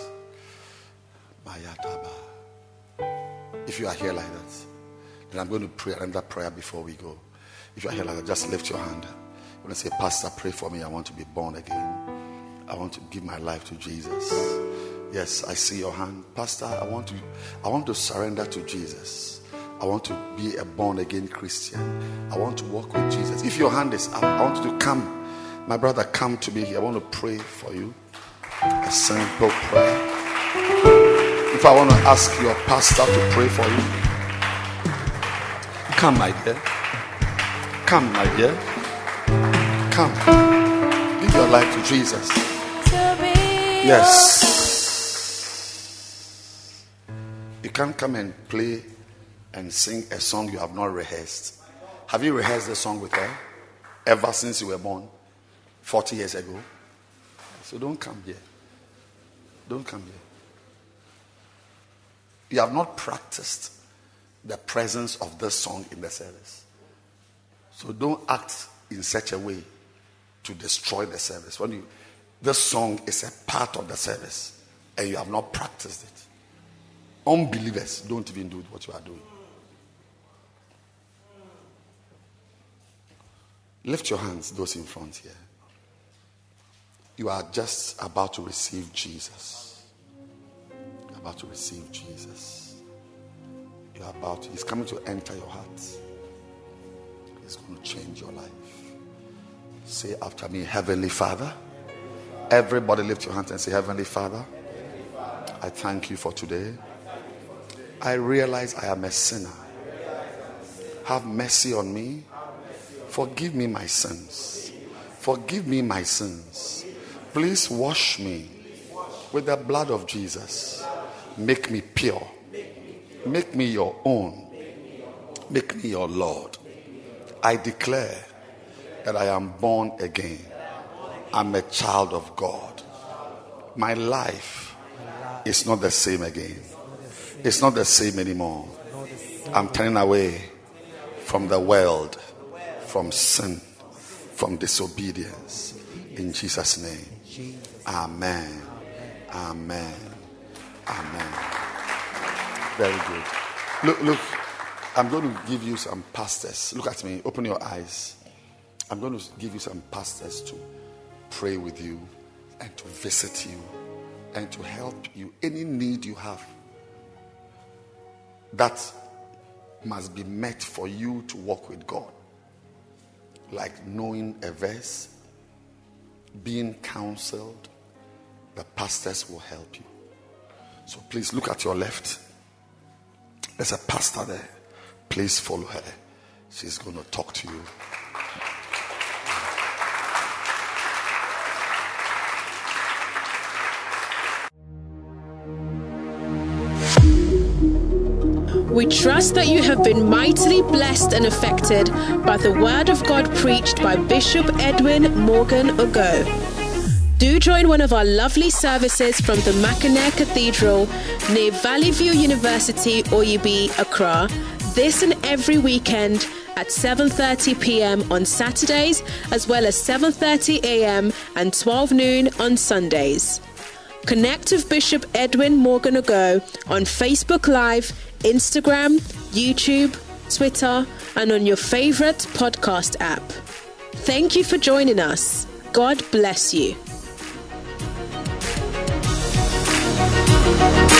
If you are here like that, then I'm going to pray another prayer before we go. If you are here like that, just lift your hand. You want to say, Pastor, pray for me. I want to be born again. I want to give my life to Jesus. Yes, I see your hand. Pastor, I want to I want to surrender to Jesus. I want to be a born again Christian. I want to walk with Jesus. If your hand is up, I want you to come. My brother, come to me here. I want to pray for you. A simple prayer. If I want to ask your pastor to pray for you, come, my dear. Come, my dear. Come. Give your life to Jesus. Yes. You can't come and play and sing a song you have not rehearsed. Have you rehearsed the song with her ever since you were born forty years ago? So don't come here. Don't come here. You have not practiced the presence of this song in the service. So don't act in such a way to destroy the service. When you, this song is a part of the service and you have not practiced it. Unbelievers don't even do what you are doing. Lift your hands, those in front here. You are just about to receive Jesus. You're about to receive Jesus. You're about to, he's coming to enter your heart. He's going to change your life. Say after me, Heavenly Father. Everybody lift your hands and say, Heavenly Father, I thank you for today. I realize I am a sinner. Have mercy on me. Forgive me my sins. Forgive me my sins. Please wash me with the blood of Jesus. Make me pure. Make me your own. Make me your Lord. I declare that I am born again. I'm a child of God. My life is not the same again. It's not the same anymore. I'm turning away from the world, from sin, from disobedience. In Jesus' name. Amen. Amen. Amen. Very good. Look, look. I'm going to give you some pastors. Look at me. Open your eyes. I'm going to give you some pastors to pray with you and to visit you and to help you. Any need you have that must be met for you to walk with God. Like knowing a verse, being counseled, the pastors will help you. So please look at your left. There's a pastor there. Please follow her. She's going to talk to you. We trust that you have been mightily blessed and affected by the word of God preached by Bishop Edwin Morgan Ogo. Do join one of our lovely services from the Mackinac Cathedral near Valley View University, O U B, Accra, this and every weekend at seven thirty p.m. on Saturdays, as well as seven thirty a.m. and twelve noon on Sundays. Connect with Bishop Edwin Morgan Ogo on Facebook Live, Instagram, YouTube, Twitter, and on your favorite podcast app. Thank you for joining us. God bless you.